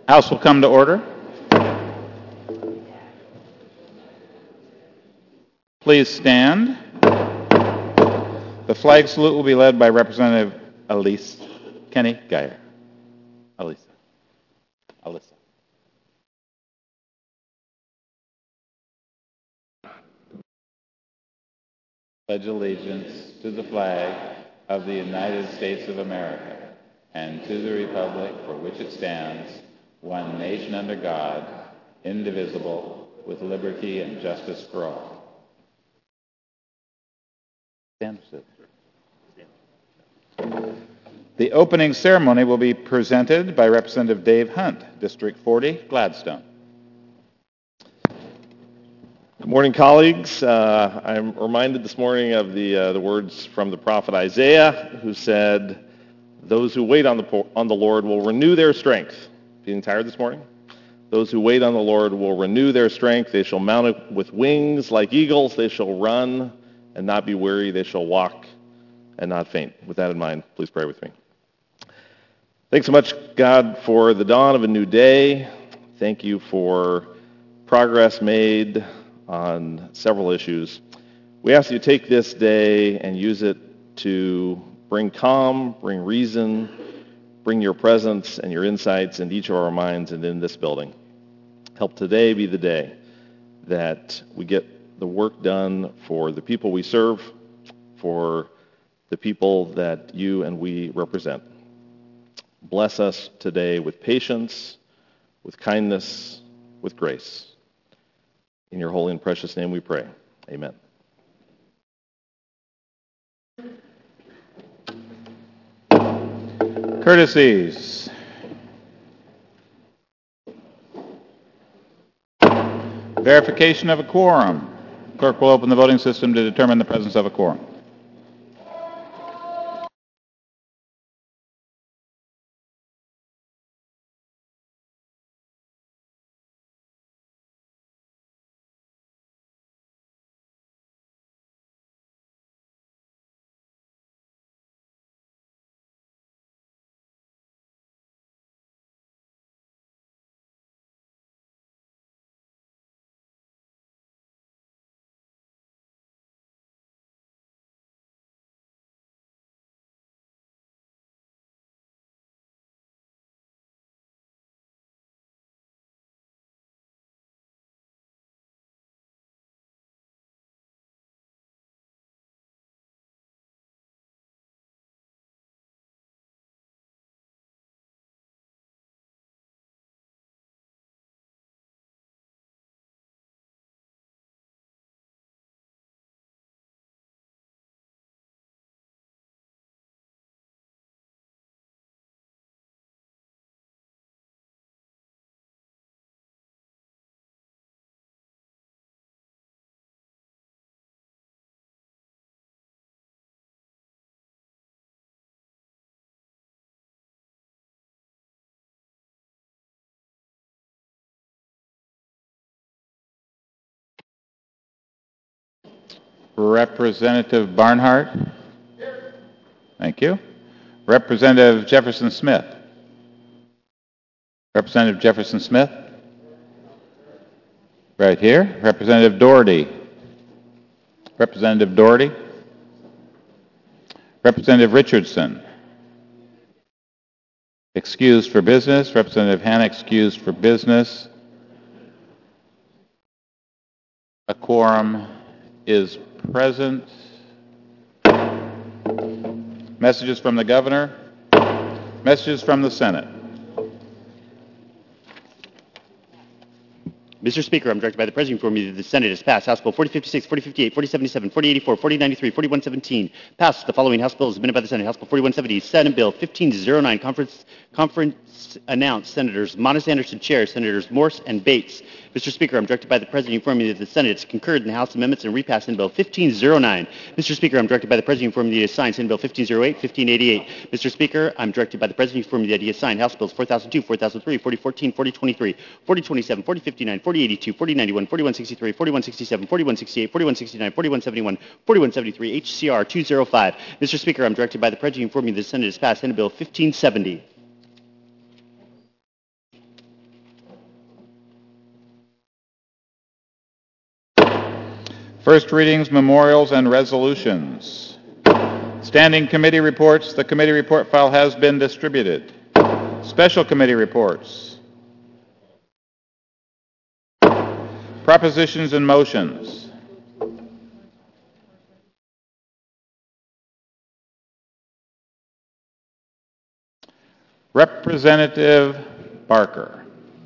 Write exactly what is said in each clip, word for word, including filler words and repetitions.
House will come to order. Please stand. The flag salute will be led by Representative Elise Kenny Geyer. Elisa. Alyssa. Pledge allegiance to the flag of the United States of America and to the republic for which it stands, one nation under God, indivisible, with liberty and justice for all. Stand. The opening ceremony will be presented by Representative Dave Hunt, District forty, Gladstone. Good morning, colleagues. Uh, I'm reminded this morning of the uh, the words from the prophet Isaiah, who said, "Those who wait on the on the Lord will renew their strength." Feeling tired this morning? Those who wait on the Lord will renew their strength. They shall mount up with wings like eagles. They shall run and not be weary. They shall walk and not faint. With that in mind, please pray with me. Thanks so much, God, for the dawn of a new day. Thank you for progress made on several issues. We ask you to take this day and use it to bring calm, bring reason, bring your presence and your insights into each of our minds and in this building. Help today be the day that we get the work done for the people we serve, for the people that you and we represent. Bless us today with patience, with kindness, with grace. In your holy and precious name we pray. Amen. Courtesies. Verification of a quorum. Clerk will open the voting system to determine the presence of a quorum. Representative Barnhart. Here. Thank you. Representative Jefferson Smith. Representative Jefferson Smith. Right here. Representative Doherty. Representative Doherty. Representative Richardson. Excused for business. Representative Hanna excused for business. A quorum is present. Messages from the governor. Messages from the Senate. Mister Speaker, I'm directed by the President to inform you that the Senate has passed House Bill forty fifty-six, forty fifty-eight, forty seventy-seven, forty eighty-four, forty ninety-three, forty-one seventeen. Passed. The following House bills submitted by the Senate. House Bill forty-one seventy, Senate Bill fifteen oh nine. Conference, conference announced. Senators Monis Anderson, Chair. Senators Morse and Bates. Mister Speaker, I'm directed by the President to inform you that the Senate has concurred in the House amendments and repassed Senate Bill fifteen oh nine. Mister Speaker, I'm directed by the President to inform you that he has signed Senate Bill fifteen oh eight, fifteen eighty-eight. Mister Speaker, I'm directed by the President to inform you that he has signed House Bills four thousand two, four thousand three, forty fourteen, forty twenty-three, forty twenty-seven, forty fifty-nine, forty eighty-two, forty ninety-one, forty-one sixty-three, forty-one sixty-seven, forty-one sixty-eight, forty-one sixty-nine, forty-one seventy-one, forty-one seventy-three, H C R two oh five. Mister Speaker, I'm directed by the President to inform you that the Senate has passed Senate Bill fifteen seventy. First readings, memorials, and resolutions. Standing committee reports. The committee report file has been distributed. Special committee reports. Propositions and motions. Representative Barker.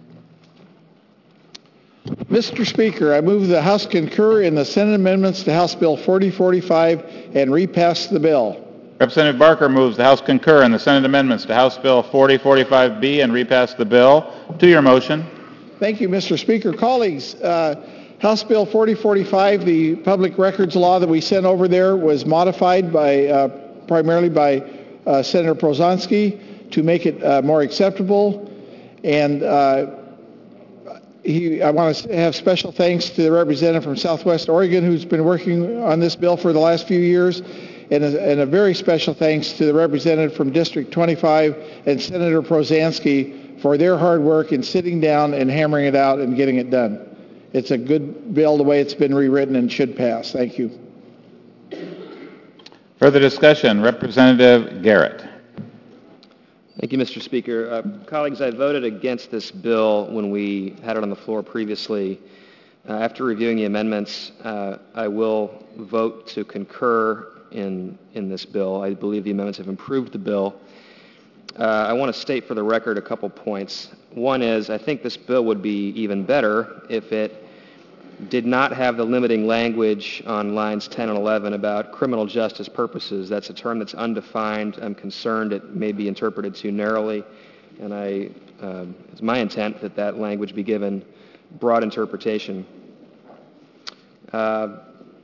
Mister Speaker, I move the House concur in the Senate amendments to House Bill forty forty-five and repass the bill. Representative Barker moves the House concur in the Senate amendments to House Bill forty forty-five B and repass the bill. To your motion. Thank you, Mister Speaker. Colleagues, uh, House Bill forty forty-five, the public records law that we sent over there, was modified by uh, primarily by uh, Senator Prozanski to make it uh, more acceptable. And uh, he, I want to have special thanks to the representative from Southwest Oregon who's been working on this bill for the last few years, and a, and a very special thanks to the representative from District twenty-five and Senator Prozanski for their hard work in sitting down and hammering it out and getting it done. It's a good bill the way it's been rewritten and should pass. Thank you. Further discussion, Representative Garrett. Thank you, Mister Speaker. Uh, colleagues, I voted against this bill when we had it on the floor previously. Uh, after reviewing the amendments, uh, I will vote to concur in, in this bill. I believe the amendments have improved the bill. Uh, I want to state for the record a couple points. One is, I think this bill would be even better if it did not have the limiting language on lines ten and eleven about criminal justice purposes. That's a term that's undefined. I'm concerned it may be interpreted too narrowly, and I, uh, it's my intent that that language be given broad interpretation. Uh,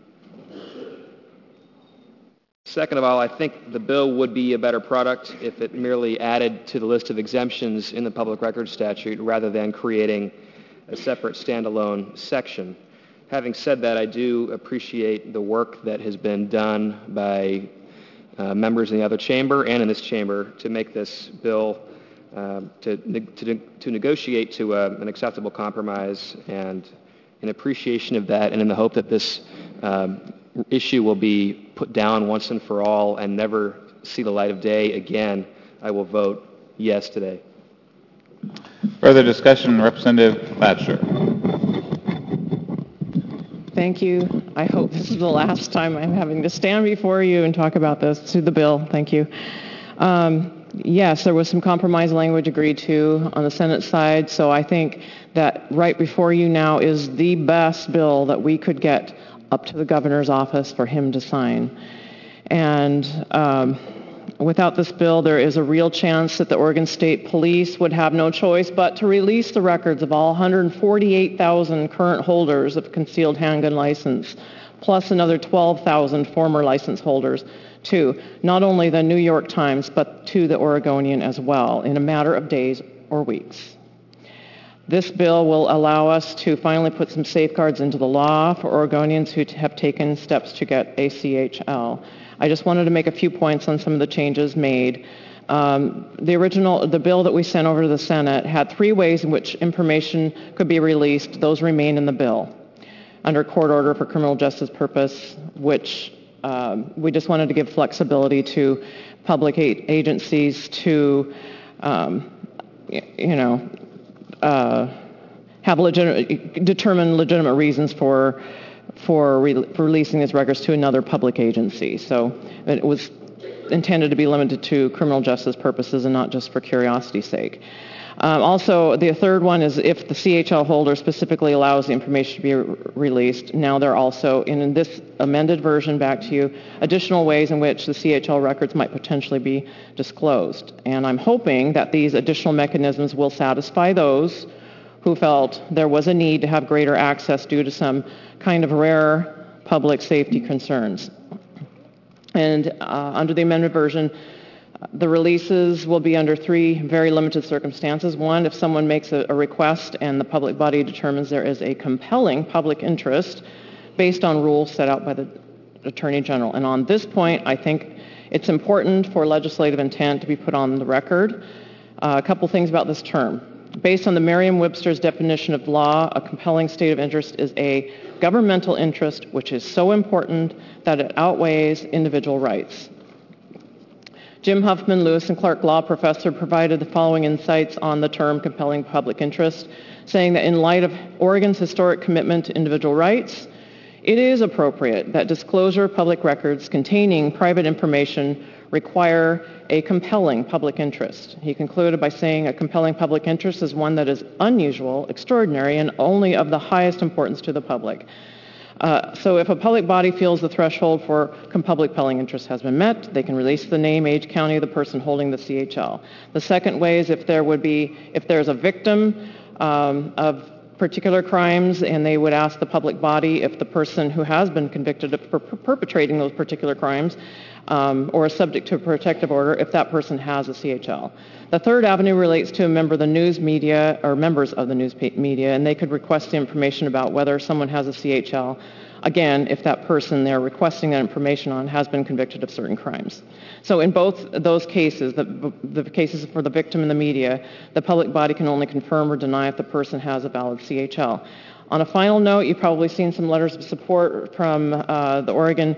Second of all, I think the bill would be a better product if it merely added to the list of exemptions in the public records statute rather than creating a separate standalone section. Having said that, I do appreciate the work that has been done by uh, members in the other chamber and in this chamber to make this bill, uh, to, to, to negotiate to a, an acceptable compromise, and in appreciation of that and in the hope that this um, issue will be put down once and for all and never see the light of day again, I will vote yes today. Further discussion, Representative Latcher. Thank you. I hope this is the last time I'm having to stand before you and talk about this. To the bill. Thank you. Um, yes, there was some compromise language agreed to on the Senate side, so I think that right before you now is the best bill that we could get up to the governor's office for him to sign. And um, without this bill, there is a real chance that the Oregon State Police would have no choice but to release the records of all one hundred forty-eight thousand current holders of concealed handgun license, plus another twelve thousand former license holders, to not only the New York Times, but to the Oregonian as well, in a matter of days or weeks. This bill will allow us to finally put some safeguards into the law for Oregonians who have taken steps to get A C H L. I just wanted to make a few points on some of the changes made. Um, the original, the bill that we sent over to the Senate had three ways in which information could be released. Those remain in the bill. Under court order for criminal justice purpose, which um, we just wanted to give flexibility to public agencies to, um, you know, Uh, have legitimate, determine legitimate reasons for for, re, for releasing these records to another public agency. So it was intended to be limited to criminal justice purposes and not just for curiosity's sake. Um, also, the third one is if the C H L holder specifically allows the information to be re- released. Now there are also, in this amended version, back to you, additional ways in which the C H L records might potentially be disclosed. And I'm hoping that these additional mechanisms will satisfy those who felt there was a need to have greater access due to some kind of rare public safety concerns. And uh, under the amended version, the releases will be under three very limited circumstances. One, if someone makes a, a request and the public body determines there is a compelling public interest based on rules set out by the Attorney General. And on this point, I think it's important for legislative intent to be put on the record. Uh, a couple things about this term. based on the Merriam-Webster's definition of law, a compelling state of interest is a governmental interest which is so important that it outweighs individual rights. Jim Huffman, Lewis and Clark Law Professor, provided the following insights on the term compelling public interest, saying that in light of Oregon's historic commitment to individual rights, it is appropriate that disclosure of public records containing private information require a compelling public interest. He concluded by saying a compelling public interest is one that is unusual, extraordinary, and only of the highest importance to the public. Uh, so if a public body feels the threshold for public compelling interest has been met, they can release the name, age, county of the person holding the C H L. The second way is if there would be, if there's a victim um, of particular crimes, and they would ask the public body if the person who has been convicted of per- perpetrating those particular crimes um, or is subject to a protective order, if that person has a C H L. The third avenue relates to a member of the news media or members of the news media, and they could request the information about whether someone has a C H L, again, if that person they're requesting that information on has been convicted of certain crimes. So in both those cases, the, the cases for the victim and the media, the public body can only confirm or deny if the person has a valid C H L. On a final note, you've probably seen some letters of support from uh, the Oregon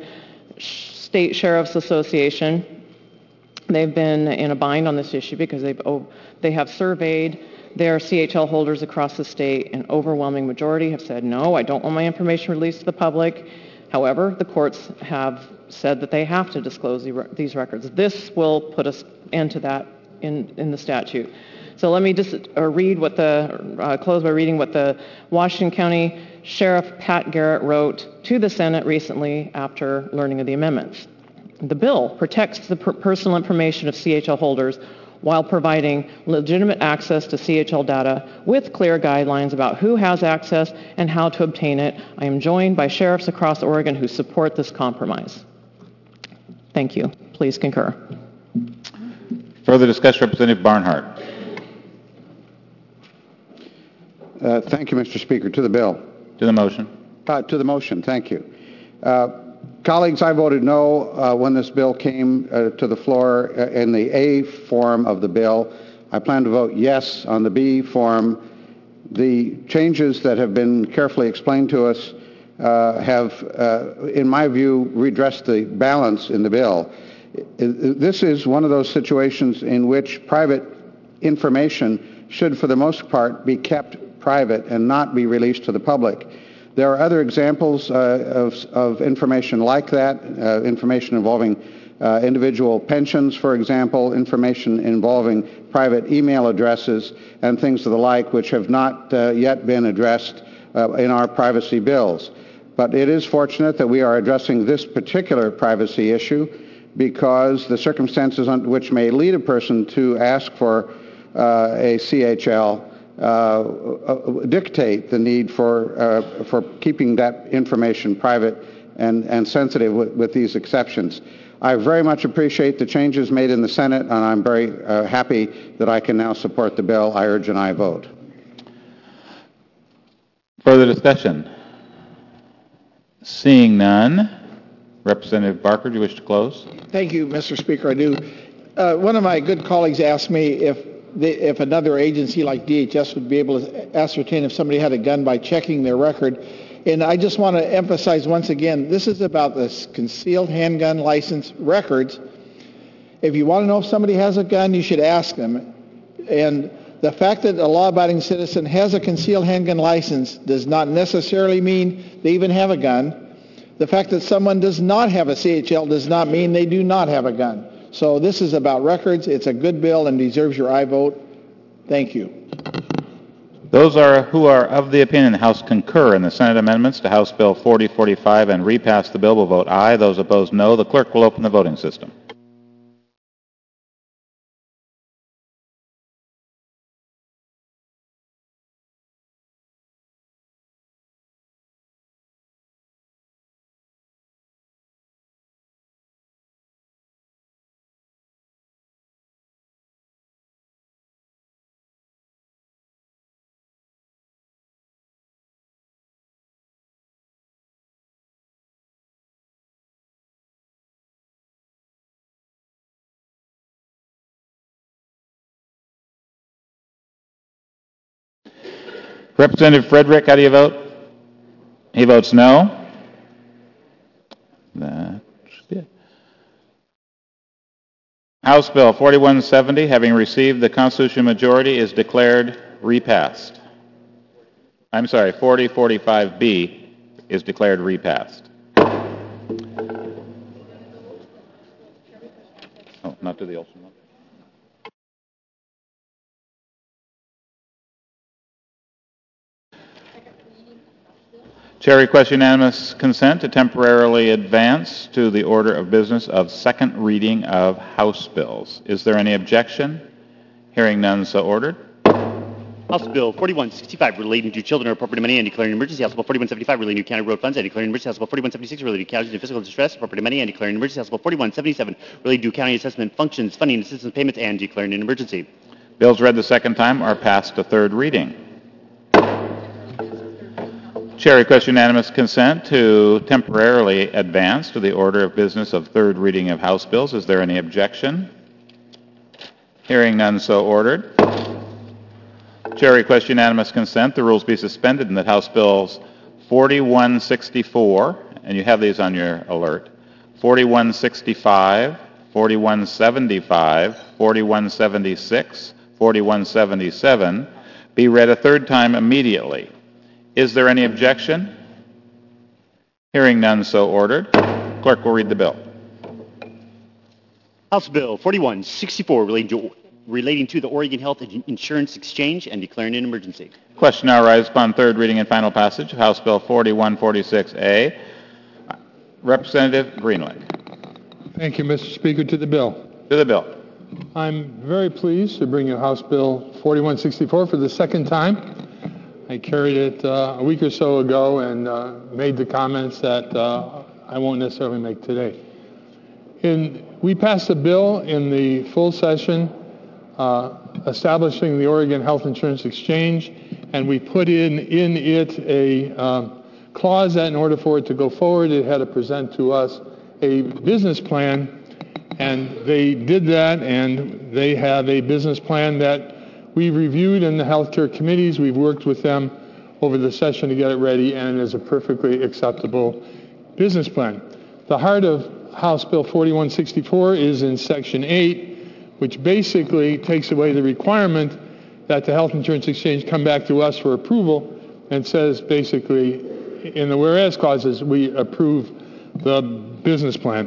State Sheriff's Association. They've been in a bind on this issue because they've, oh, they have surveyed their C H L holders across the state. An overwhelming majority have said, no, I don't want my information released to the public. However, the courts have said that they have to disclose the, these records. This will put an end to that in, in the statute. So let me just uh, read what the, uh, close by reading what the Washington County Sheriff Pat Garrett wrote to the Senate recently after learning of the amendments. The bill protects the per- personal information of C H L holders while providing legitimate access to C H L data with clear guidelines about who has access and how to obtain it. I am joined by sheriffs across Oregon who support this compromise. Thank you. Please concur. Further discussion, Representative Barnhart. Uh, thank you, Mister Speaker. To the bill. To the motion. Uh, to the motion. Thank you. Uh, Colleagues, I voted no uh, when this bill came uh, to the floor uh, in the A form of the bill. I plan to vote yes on the B form. The changes that have been carefully explained to us uh, have, uh, in my view, redressed the balance in the bill. This is one of those situations in which private information should, for the most part, be kept private and not be released to the public. There are other examples uh, of, of information like that, uh, information involving uh, individual pensions, for example, information involving private email addresses and things of the like, which have not uh, yet been addressed uh, in our privacy bills. But it is fortunate that we are addressing this particular privacy issue because the circumstances under which may lead a person to ask for uh, a C H L Uh, dictate the need for uh, for keeping that information private and, and sensitive with, with these exceptions. I very much appreciate the changes made in the Senate, and I'm very uh, happy that I can now support the bill. I urge an aye vote. Further discussion? Seeing none, Representative Barker, do you wish to close? Thank you, Mister Speaker. I do. Uh, one of my good colleagues asked me if The, if another agency like D H S would be able to ascertain if somebody had a gun by checking their record. And I just want to emphasize once again, this is about this concealed handgun license records. If you want to know if somebody has a gun, you should ask them. And the fact that a law-abiding citizen has a concealed handgun license does not necessarily mean they even have a gun. The fact that someone does not have a C H L does not mean they do not have a gun. So this is about records. It's a good bill and deserves your aye vote. Thank you. Those are who are of the opinion the House concur in the Senate amendments to House Bill forty forty-five and repass the bill will vote aye. Those opposed, no. The clerk will open the voting system. Representative Frederick, how do you vote? He votes no. That should be it. House Bill forty-one seventy, having received the constitutional majority, is declared repassed. I'm sorry, forty forty-five B is declared repassed. Oh, not to the Olson one. Chair requests unanimous consent to temporarily advance to the order of business of second reading of House bills. Is there any objection? Hearing none, so ordered. House Bill forty-one sixty-five relating to children or appropriate money and declaring an emergency. House Bill forty-one seventy-five relating to county road funds and declaring an emergency. House Bill forty-one seventy-six relating to counties in physical distress, appropriate money and declaring an emergency. House Bill forty-one seventy-seven relating to county assessment functions, funding, assistance payments, and declaring an emergency. Bills read the second time are passed to third reading. Chair requests unanimous consent to temporarily advance to the order of business of third reading of House bills. Is there any objection? Hearing none, so ordered. Chair requests unanimous consent the rules be suspended and that House Bills forty-one sixty-four, and you have these on your alert, forty-one sixty-five, forty-one seventy-five, forty-one seventy-six, forty-one seventy-seven be read a third time immediately. Is there any objection? Hearing none, so ordered. Clerk will read the bill. House Bill forty-one sixty-four relating to relating to the Oregon Health Insurance Exchange and declaring an emergency. Question now arises upon third reading and final passage of House Bill forty-one forty-six A. Representative Greenlick. Thank you, Mister Speaker. To the bill. To the bill. I'm very pleased to bring you House Bill forty-one sixty-four for the second time. I carried it uh, a week or so ago and uh, made the comments that uh, I won't necessarily make today. In, we passed a bill in the full session uh, establishing the Oregon Health Insurance Exchange, and we put in, in it a um, clause that in order for it to go forward, it had to present to us a business plan, and they did that, and they have a business plan that we've reviewed in the healthcare committees. We've worked with them over the session to get it ready, and it is a perfectly acceptable business plan. The heart of House Bill forty-one sixty-four is in Section eight, which basically takes away the requirement that the Health Insurance Exchange come back to us for approval and says basically in the whereas clauses we approve the business plan.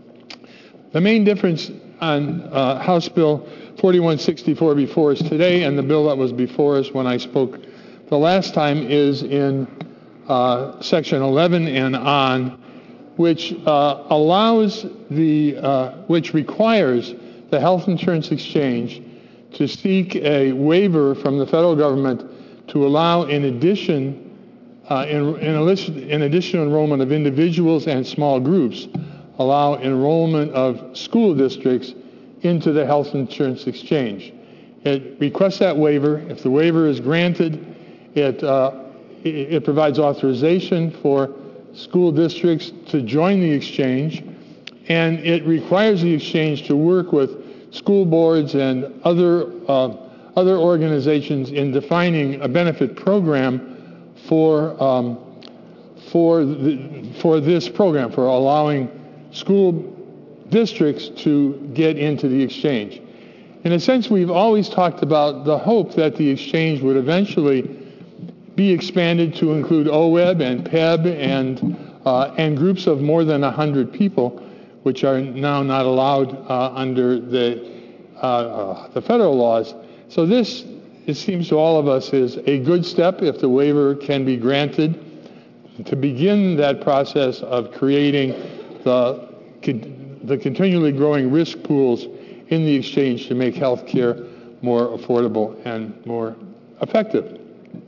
The main difference on uh, House Bill forty-one sixty-four before us today and the bill that was before us when I spoke the last time is in uh, Section eleven and on, which uh, allows the, uh, which requires the Health Insurance Exchange to seek a waiver from the federal government to allow in addition, uh, in, in, in additional enrollment of individuals and small groups, allow enrollment of school districts into the Health Insurance Exchange. It requests that waiver. If the waiver is granted, it, uh, it, it provides authorization for school districts to join the exchange, and it requires the exchange to work with school boards and other, uh, other organizations in defining a benefit program for, um, for, the, for this program, for allowing school districts to get into the exchange. In a sense, we've always talked about the hope that the exchange would eventually be expanded to include O W E B and P E B and, uh, and groups of more than one hundred people, which are now not allowed uh, under the, uh, uh, the federal laws. So this, it seems to all of us, is a good step if the waiver can be granted to begin that process of creating the the continually growing risk pools in the exchange to make health care more affordable and more effective.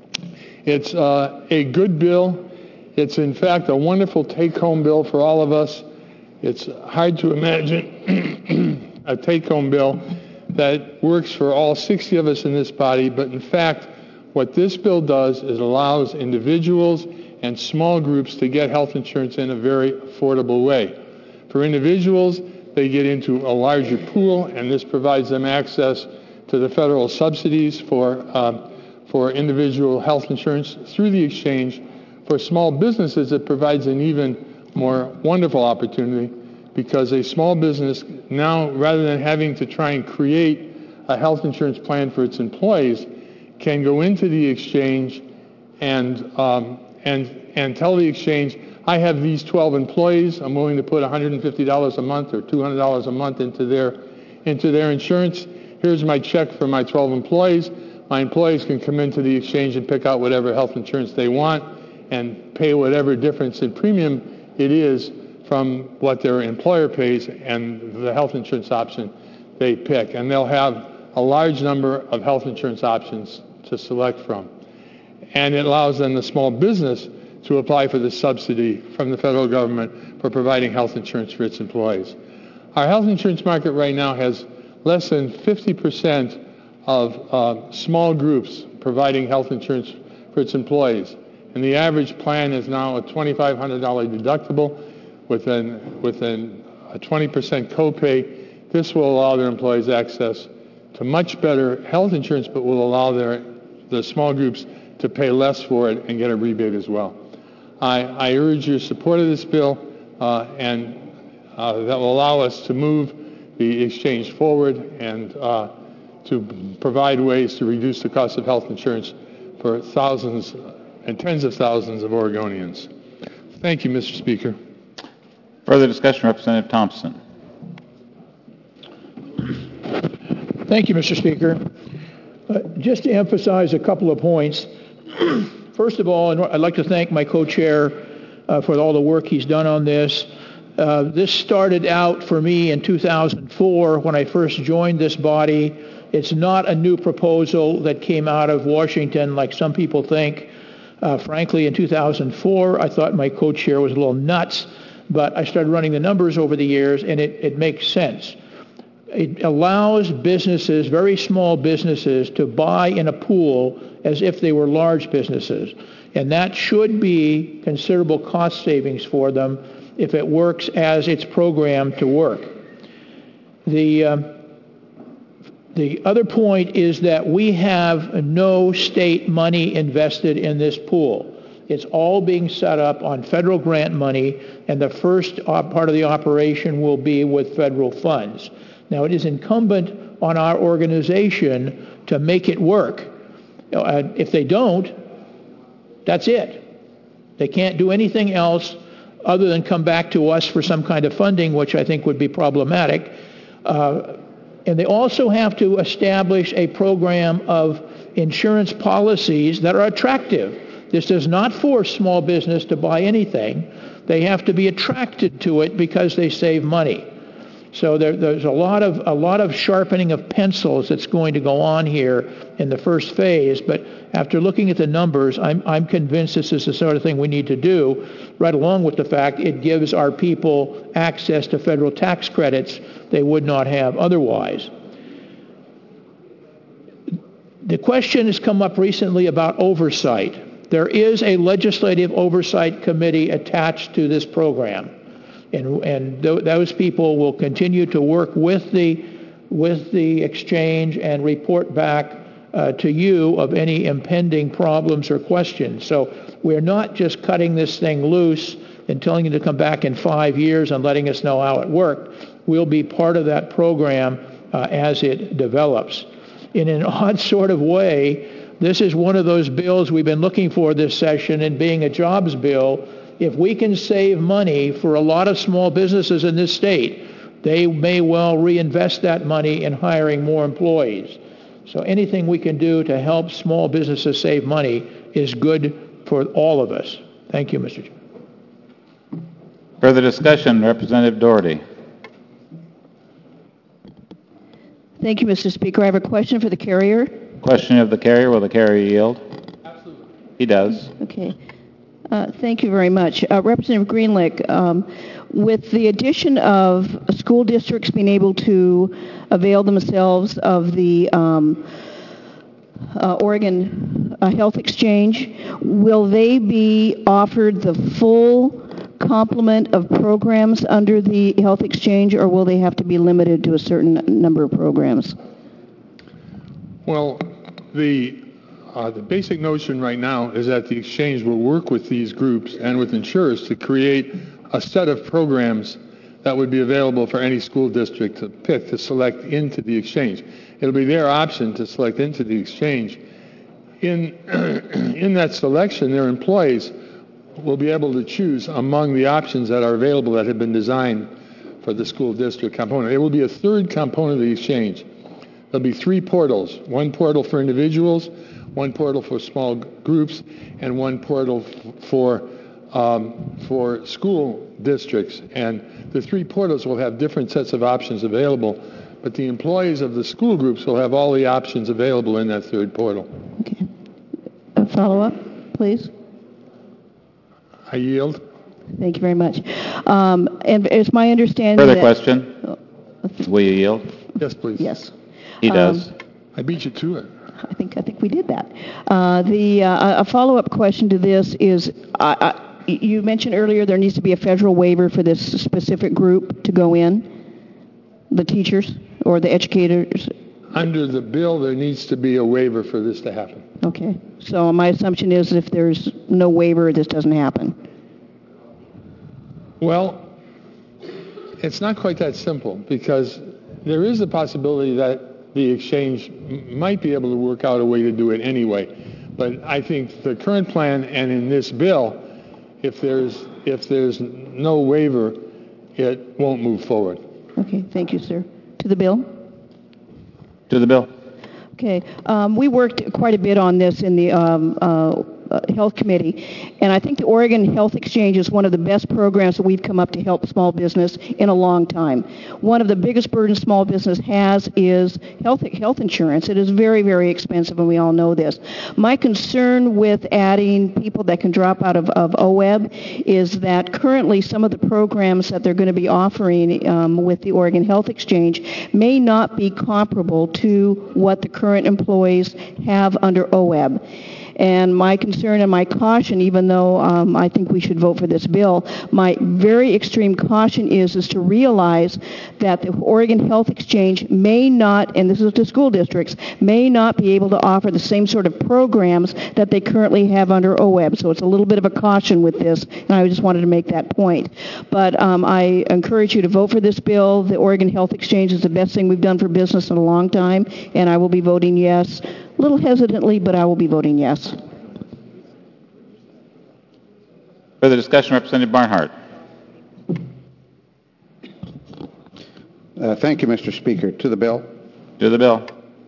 It's uh, a good bill. It's, in fact, a wonderful take-home bill for all of us. It's hard to imagine a take-home bill that works for all sixty of us in this body, but in fact, what this bill does is allows individuals and small groups to get health insurance in a very affordable way. For individuals, they get into a larger pool, and this provides them access to the federal subsidies for, uh, for individual health insurance through the exchange. For small businesses, it provides an even more wonderful opportunity, because a small business now, rather than having to try and create a health insurance plan for its employees, can go into the exchange and um, and and tell the exchange, I have these twelve employees. I'm willing to put one hundred fifty dollars a month or two hundred dollars a month into their into their insurance. Here's my check for my twelve employees. My employees can come into the exchange and pick out whatever health insurance they want and pay whatever difference in premium it is from what their employer pays and the health insurance option they pick. And they'll have a large number of health insurance options to select from. And it allows then the small business to apply for the subsidy from the federal government for providing health insurance for its employees. Our health insurance market right now has less than fifty percent of uh, small groups providing health insurance for its employees. And the average plan is now a twenty-five hundred dollars deductible with, an, with an, a twenty percent copay. This will allow their employees access to much better health insurance, but will allow their, the small groups to pay less for it and get a rebate as well. I, I urge your support of this bill, uh, and uh, that will allow us to move the exchange forward and uh, to provide ways to reduce the cost of health insurance for thousands and tens of thousands of Oregonians. Thank you, Mister Speaker. Further discussion, Representative Thompson. Thank you, Mister Speaker. Uh, just to emphasize a couple of points. First of all, I'd like to thank my co-chair uh, for all the work he's done on this. Uh, this started out for me in two thousand four when I first joined this body. It's not a new proposal that came out of Washington like some people think. Uh, frankly, in two thousand four, I thought my co-chair was a little nuts, but I started running the numbers over the years, and it, it makes sense. It allows businesses, very small businesses, to buy in a pool as if they were large businesses. And that should be considerable cost savings for them if it works as it's programmed to work. The, uh, the other point is that we have no state money invested in this pool. It's all being set up on federal grant money, and the first part of the operation will be with federal funds. Now, it is incumbent on our organization to make it work. Uh, if they don't, that's it. They can't do anything else other than come back to us for some kind of funding, which I think would be problematic. Uh, and they also have to establish a program of insurance policies that are attractive. This does not force small business to buy anything. They have to be attracted to it because they save money. So there, there's a lot of a lot of sharpening of pencils that's going to go on here in the first phase. But after looking at the numbers, I'm I'm convinced this is the sort of thing we need to do, right along with the fact it gives our people access to federal tax credits they would not have otherwise. The question has come up recently about oversight. There is a legislative oversight committee attached to this program. And, and th- those people will continue to work with the, with the exchange and report back uh, to you of any impending problems or questions. So we're not just cutting this thing loose and telling you to come back in five years and letting us know how it worked. We'll be part of that program uh, as it develops. In an odd sort of way, this is one of those bills we've been looking for this session, and being a jobs bill, if we can save money for a lot of small businesses in this state, they may well reinvest that money in hiring more employees. So anything we can do to help small businesses save money is good for all of us. Thank you, Mister Chairman. Further discussion, Representative Doherty. Thank you, Mister Speaker. I have a question for the carrier. Question of the carrier. Will the carrier yield? Absolutely. He does. Okay. Uh, thank you very much. Uh, Representative Greenlick, um, with the addition of school districts being able to avail themselves of the um, uh, Oregon uh, Health Exchange, will they be offered the full complement of programs under the Health Exchange, or will they have to be limited to a certain number of programs? Well, the Uh, the basic notion right now is that the exchange will work with these groups and with insurers to create a set of programs that would be available for any school district to pick to select into the exchange. It'll be their option to select into the exchange. In, in that selection, their employees will be able to choose among the options that are available that have been designed for the school district component. It will be a third component of the exchange. There'll be three portals, one portal for individuals, one portal for small groups, and one portal f- for um, for school districts. And the three portals will have different sets of options available, but the employees of the school groups will have all the options available in that third portal. Okay. A follow-up, please. I yield. Thank you very much. Um, and it's my understanding Further that... question? Will you yield? Yes, please. Yes. He does. Um, I beat you to it. I think I think we did that. Uh, the uh, a follow-up question to this is: I, I, you mentioned earlier there needs to be a federal waiver for this specific group to go in, the teachers or the educators. Under the bill, there needs to be a waiver for this to happen. Okay. So my assumption is if there's no waiver, this doesn't happen. Well, it's not quite that simple, because there is a possibility that the exchange m- might be able to work out a way to do it anyway. But I think the current plan and in this bill, if there's if there's no waiver, it won't move forward. Okay. Thank you, sir. To the bill. To the bill. Okay. Um, we worked quite a bit on this in the um, uh, uh, Health Committee, and I think the Oregon Health Exchange is one of the best programs that we've come up to help small business in a long time. One of the biggest burdens small business has is health health insurance. It is very, very expensive, and we all know this. My concern with adding people that can drop out of, of O E B is that currently some of the programs that they're going to be offering um, with the Oregon Health Exchange may not be comparable to what the current employees have under O E B. And my concern and my caution, even though um, I think we should vote for this bill, my very extreme caution is, is to realize that the Oregon Health Exchange may not, and this is to school districts, may not be able to offer the same sort of programs that they currently have under O E B. So it's a little bit of a caution with this, and I just wanted to make that point. But um, I encourage you to vote for this bill. The Oregon Health Exchange is the best thing we've done for business in a long time, and I will be voting yes. A little hesitantly, but I will be voting yes. Further discussion, Representative Barnhart. Uh, thank you, Mister Speaker. To the bill. To the bill.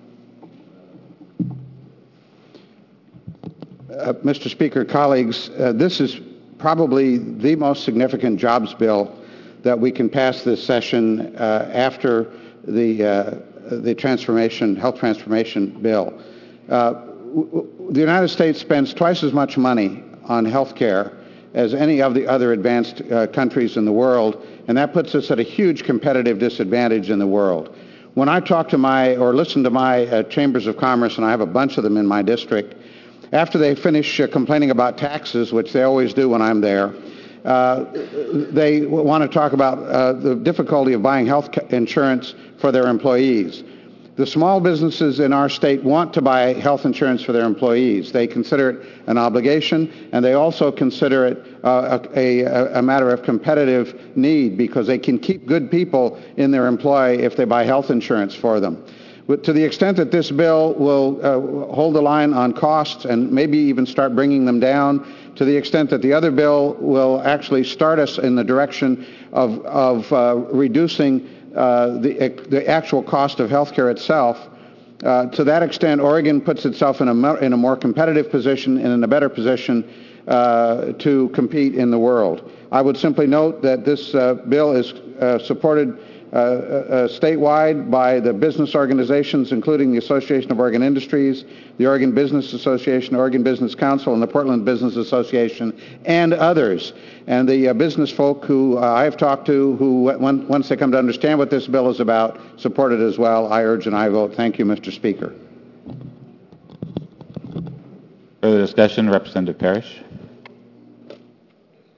Uh, Mister Speaker, colleagues, uh, this is probably the most significant jobs bill that we can pass this session uh, after the uh, the transformation, health transformation bill. Uh, w- w- the United States spends twice as much money on health care as any of the other advanced uh, countries in the world, and that puts us at a huge competitive disadvantage in the world. When I talk to my, or listen to my uh, chambers of commerce, and I have a bunch of them in my district, after they finish uh, complaining about taxes, which they always do when I'm there, uh, they w- want to talk about uh, the difficulty of buying health insurance for their employees. The small businesses in our state want to buy health insurance for their employees. They consider it an obligation, and they also consider it uh, a, a, a matter of competitive need, because they can keep good people in their employ if they buy health insurance for them. But to the extent that this bill will uh, hold the line on costs and maybe even start bringing them down, to the extent that the other bill will actually start us in the direction of, of uh, reducing Uh, the, the actual cost of healthcare itself, uh, to that extent, Oregon puts itself in a, mo- in a more competitive position and in a better position uh, to compete in the world. I would simply note that this uh, bill is uh, supported uh, uh, statewide by the business organizations, including the Association of Oregon Industries, the Oregon Business Association, Oregon Business Council, and the Portland Business Association, and others. And the uh, business folk who uh, I have talked to, who when, once they come to understand what this bill is about, support it as well. I urge and I vote. Thank you, Mister Speaker. Further discussion, Representative Parrish.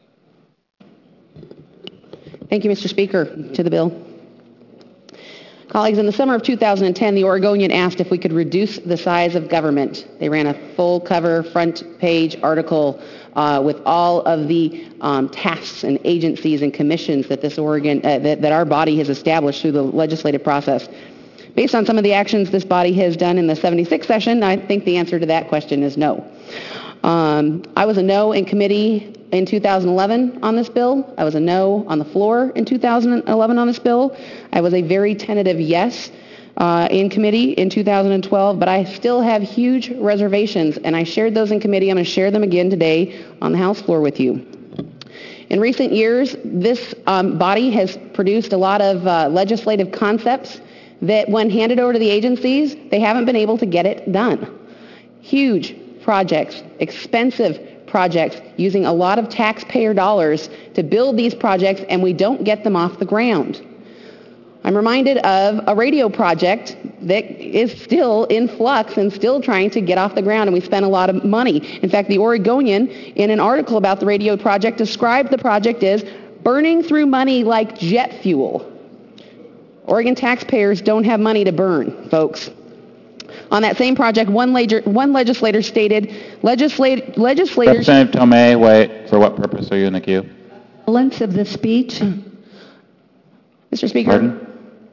Thank you, Mister Speaker. To the bill. Colleagues, in the summer of two thousand ten, the Oregonian asked if we could reduce the size of government. They ran a full cover front page article uh, with all of the um, tasks and agencies and commissions that this Oregon, uh, that, that our body has established through the legislative process. Based on some of the actions this body has done in the seventy-sixth session, I think the answer to that question is no. Um, I was a no in committee in two thousand eleven on this bill. I was a no on the floor in two thousand eleven on this bill. I was a very tentative yes uh, in committee in two thousand twelve, but I still have huge reservations, and I shared those in committee. I'm going to share them again today on the House floor with you. In recent years, this um, body has produced a lot of uh, legislative concepts that when handed over to the agencies, they haven't been able to get it done. Huge projects, expensive projects, using a lot of taxpayer dollars to build these projects, and we don't get them off the ground. I'm reminded of a radio project that is still in flux and still trying to get off the ground, and we spent a lot of money. In fact, the Oregonian, in an article about the radio project, described the project as burning through money like jet fuel. Oregon taxpayers don't have money to burn, folks. On that same project, one, leg- one legislator stated, Legislat- legislators... Representative Tomei, wait, for what purpose are you in the queue? Length of the speech. Mister Speaker? Pardon?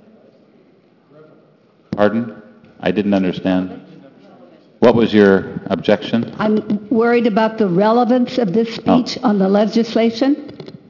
Pardon? I didn't understand. What was your objection? I'm worried about the relevance of this speech oh. on the legislation.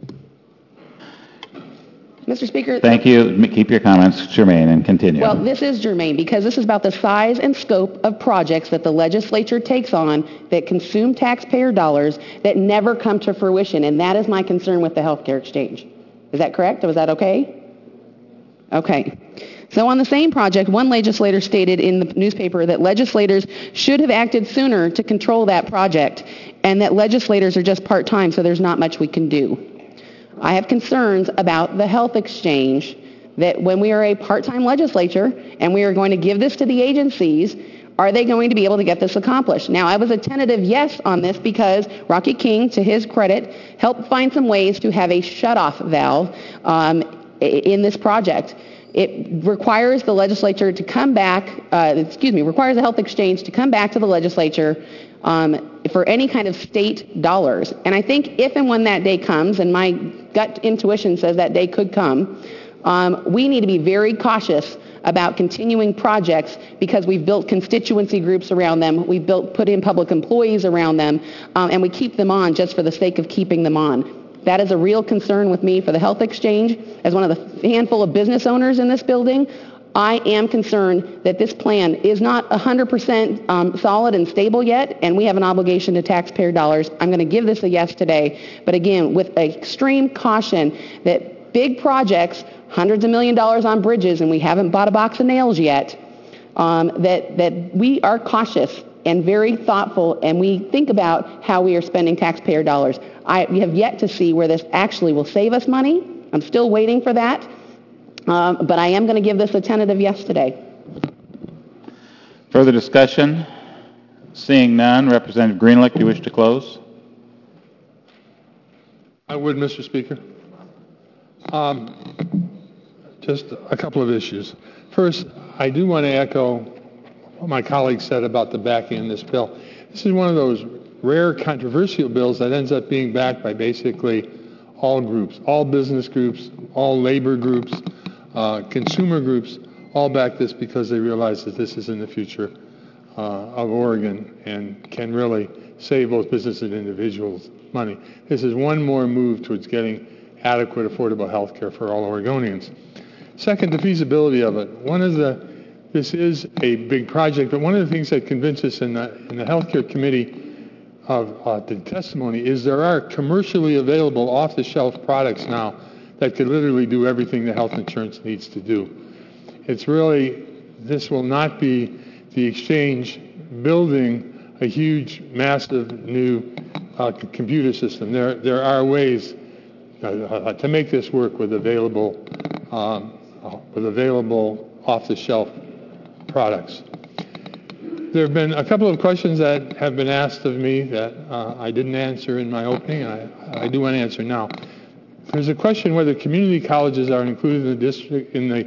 Mister Speaker. Thank you. Keep your comments germane and continue. Well, this is germane because this is about the size and scope of projects that the legislature takes on that consume taxpayer dollars that never come to fruition, and that is my concern with the healthcare exchange. Is that correct? Was that okay? Okay. So on the same project, one legislator stated in the newspaper that legislators should have acted sooner to control that project, and that legislators are just part-time, so there's not much we can do. I have concerns about the health exchange, that when we are a part-time legislature and we are going to give this to the agencies, are they going to be able to get this accomplished? Now, I was a tentative yes on this because Rocky King, to his credit, helped find some ways to have a shut-off valve um, in this project. It requires the legislature to come back, uh, excuse me, requires the health exchange to come back to the legislature um, for any kind of state dollars. And I think if and when that day comes, and my gut intuition says that day could come, um, we need to be very cautious about continuing projects because we've built constituency groups around them, we've built, put in public employees around them, um, and we keep them on just for the sake of keeping them on. That is a real concern with me for the health exchange. As one of the handful of business owners in this building, I am concerned that this plan is not one hundred percent um, solid and stable yet, and we have an obligation to taxpayer dollars. I'm going to give this a yes today, but again, with extreme caution that big projects, hundreds of million dollars on bridges, and we haven't bought a box of nails yet, um, that, that we are cautious and very thoughtful, and we think about how we are spending taxpayer dollars. I have yet to see where this actually will save us money. I'm still waiting for that. Um, but I am going to give this a tentative yes today. Further discussion? Seeing none, Representative Greenlick, do you wish to close? I would, Mister Speaker. Um, just a couple of issues. First, I do want to echo what my colleague said about the backing in this bill. This is one of those rare controversial bills that ends up being backed by basically all groups, all business groups, all labor groups, uh, consumer groups, all back this because they realize that this is in the future uh, of Oregon and can really save both businesses and individuals money. This is one more move towards getting adequate, affordable health care for all Oregonians. Second, the feasibility of it. One of the, this is a big project, but one of the things that convinced us in the, in the Healthcare Committee of uh, the testimony is there are commercially available off-the-shelf products now that could literally do everything the health insurance needs to do. It's really, this will not be the exchange building a huge, massive new uh, c- computer system. There, there are ways uh, uh, to make this work with available, um, uh, with available off-the-shelf products. There have been a couple of questions that have been asked of me that uh, I didn't answer in my opening, and I, I do want to answer now. There's a question whether community colleges are included in the district in the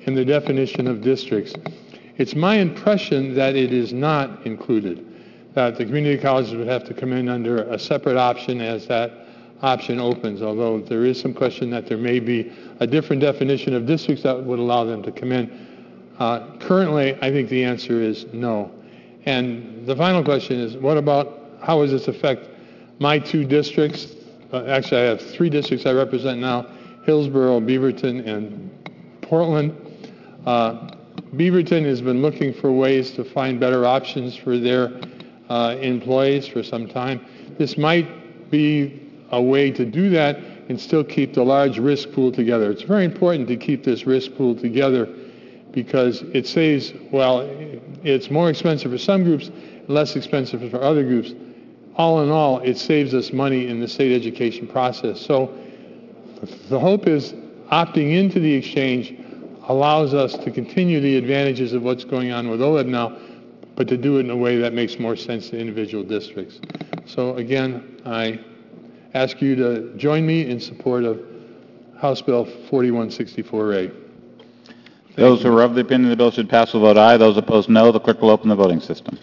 in the definition of districts. It's my impression that it is not included, that the community colleges would have to come in under a separate option as that option opens, although there is some question that there may be a different definition of districts that would allow them to come in. Uh, currently, I think the answer is no. And the final question is, what about, how does this affect my two districts? Uh, actually, I have three districts I represent now, Hillsborough, Beaverton, and Portland. Uh, Beaverton has been looking for ways to find better options for their uh, employees for some time. This might be a way to do that and still keep the large risk pool together. It's very important to keep this risk pool together because it saves, well, it's more expensive for some groups, less expensive for other groups. All in all, it saves us money in the state education process. So the hope is opting into the exchange allows us to continue the advantages of what's going on with OLED now, but to do it in a way that makes more sense to individual districts. So again, I ask you to join me in support of House Bill forty-one sixty-four A. Those who are of the opinion the bill should pass will vote aye. Those opposed, no. The clerk will open the voting system.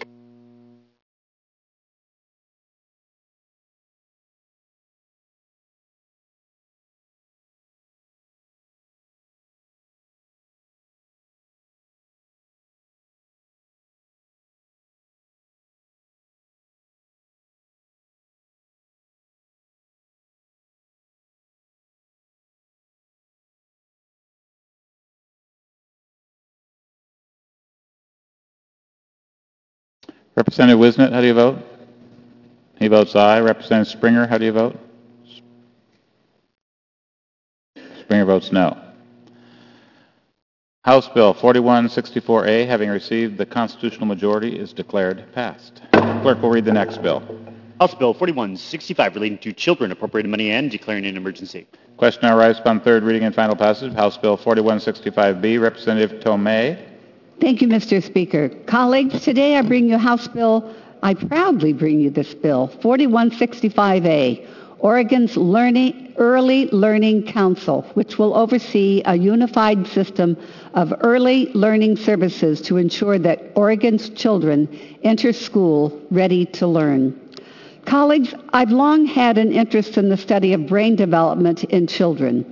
Representative Wisnett, how do you vote? He votes aye. Representative Springer, how do you vote? Springer votes no. House Bill forty-one sixty-four A, having received the constitutional majority, is declared passed. Clerk will read the next bill. House Bill forty-one sixty-five, relating to children, appropriating money and declaring an emergency. Question now arises upon third reading and final passage of House Bill forty-one sixty-five B. Representative Tomei. Thank you, Mister Speaker. Colleagues, today I bring you House Bill, I proudly bring you this bill, forty-one sixty-five A, Oregon's Learning, Early Learning Council, which will oversee a unified system of early learning services to ensure that Oregon's children enter school ready to learn. Colleagues, I've long had an interest in the study of brain development in children.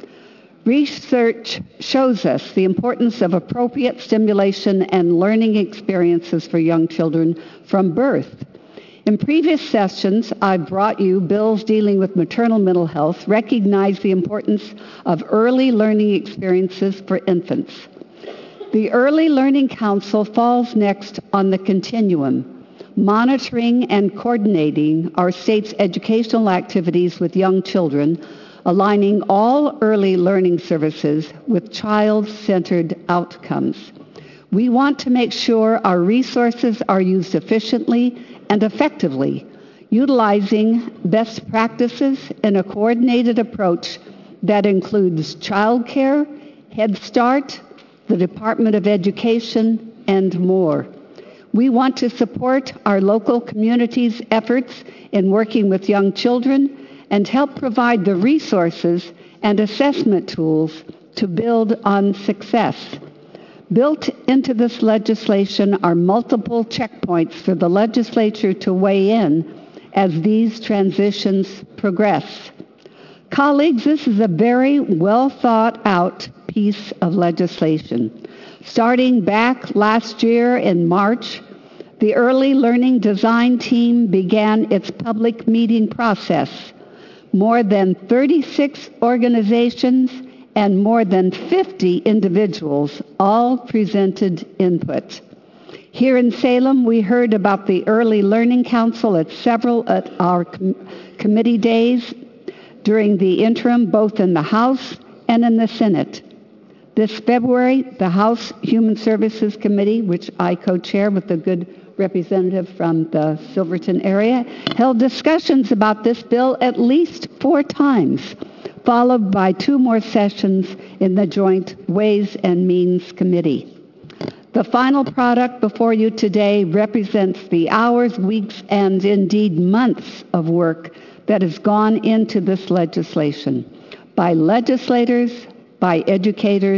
Research shows us the importance of appropriate stimulation and learning experiences for young children from birth. In previous sessions, I've brought you bills dealing with maternal mental health, recognize the importance of early learning experiences for infants. The Early Learning Council falls next on the continuum, monitoring and coordinating our state's educational activities with young children, aligning all early learning services with child-centered outcomes. We want to make sure our resources are used efficiently and effectively, utilizing best practices in a coordinated approach that includes child care, Head Start, the Department of Education, and more. We want to support our local community's efforts in working with young children and help provide the resources and assessment tools to build on success. Built into this legislation are multiple checkpoints for the legislature to weigh in as these transitions progress. Colleagues, this is a very well thought out piece of legislation. Starting back last year in March, the Early Learning Design Team began its public meeting process. More than thirty-six organizations and more than fifty individuals all presented input. Here in Salem, we heard about the Early Learning Council at several of our com- committee days during the interim, both in the House and in the Senate. This February, the House Human Services Committee, which I co-chair with a good representative from the Silverton area, held discussions about this bill at least four times, followed by two more sessions in the Joint Ways and Means Committee. The final product before you today represents the hours, weeks, and indeed months of work that has gone into this legislation by legislators, by educators,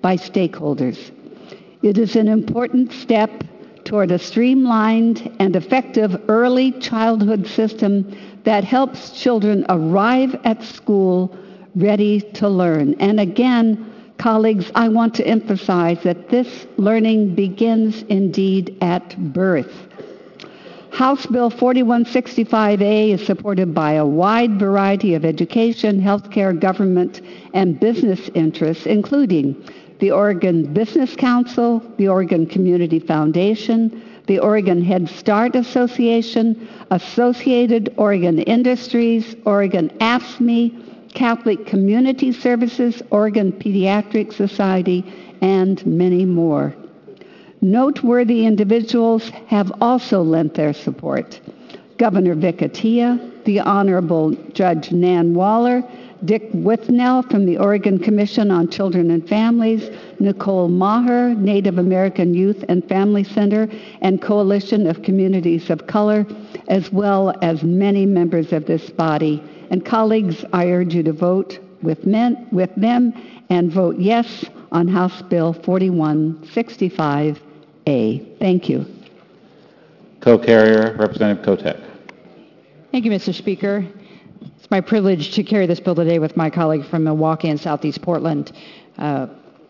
by stakeholders. It is an important step toward a streamlined and effective early childhood system that helps children arrive at school ready to learn. And again, colleagues, I want to emphasize that this learning begins indeed at birth. House Bill forty-one sixty-five A is supported by a wide variety of education, healthcare, government, and business interests, including the Oregon Business Council, the Oregon Community Foundation, the Oregon Head Start Association, Associated Oregon Industries, Oregon A F S M E, Catholic Community Services, Oregon Pediatric Society, and many more. Noteworthy individuals have also lent their support. Governor Vic Atiyeh, the Honorable Judge Nan Waller, Dick Withnell from the Oregon Commission on Children and Families, Nicole Maher, Native American Youth and Family Center, and Coalition of Communities of Color, as well as many members of this body. And colleagues, I urge you to vote with, men, with them and vote yes on House Bill forty-one sixty-five A. Thank you. Co-carrier, Representative Kotek. Thank you, Mister Speaker. It's my privilege to carry this bill today with my colleague from Milwaukee and Southeast Portland. Uh,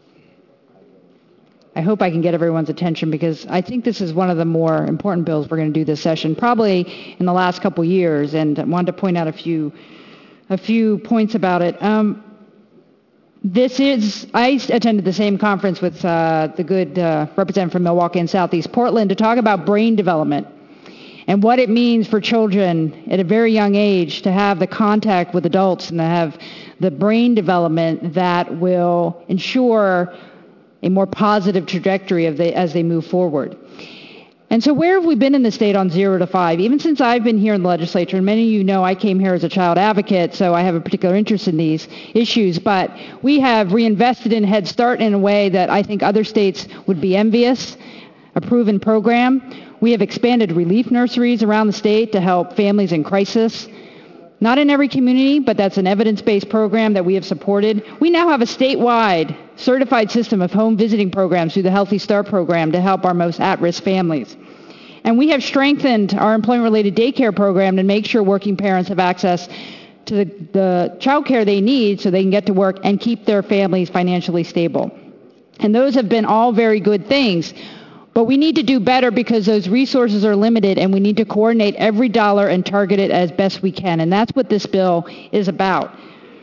I hope I can get everyone's attention because I think this is one of the more important bills we're going to do this session, probably in the last couple years, and I wanted to point out a few, a few points about it. Um, This is, I attended the same conference with uh, the good uh, representative from Milwaukee and Southeast Portland to talk about brain development and what it means for children at a very young age to have the contact with adults and to have the brain development that will ensure a more positive trajectory of the, as they move forward. And so where have we been in the state on zero to five? Even since I've been here in the legislature, and many of you know I came here as a child advocate, so I have a particular interest in these issues, but we have reinvested in Head Start in a way that I think other states would be envious, a proven program. We have expanded relief nurseries around the state to help families in crisis. Not in every community, but that's an evidence-based program that we have supported. We now have a statewide certified system of home visiting programs through the Healthy Start program to help our most at-risk families. And we have strengthened our employment-related daycare program to make sure working parents have access to the, the child care they need so they can get to work and keep their families financially stable. And those have been all very good things. But we need to do better because those resources are limited and we need to coordinate every dollar and target it as best we can. And that's what this bill is about.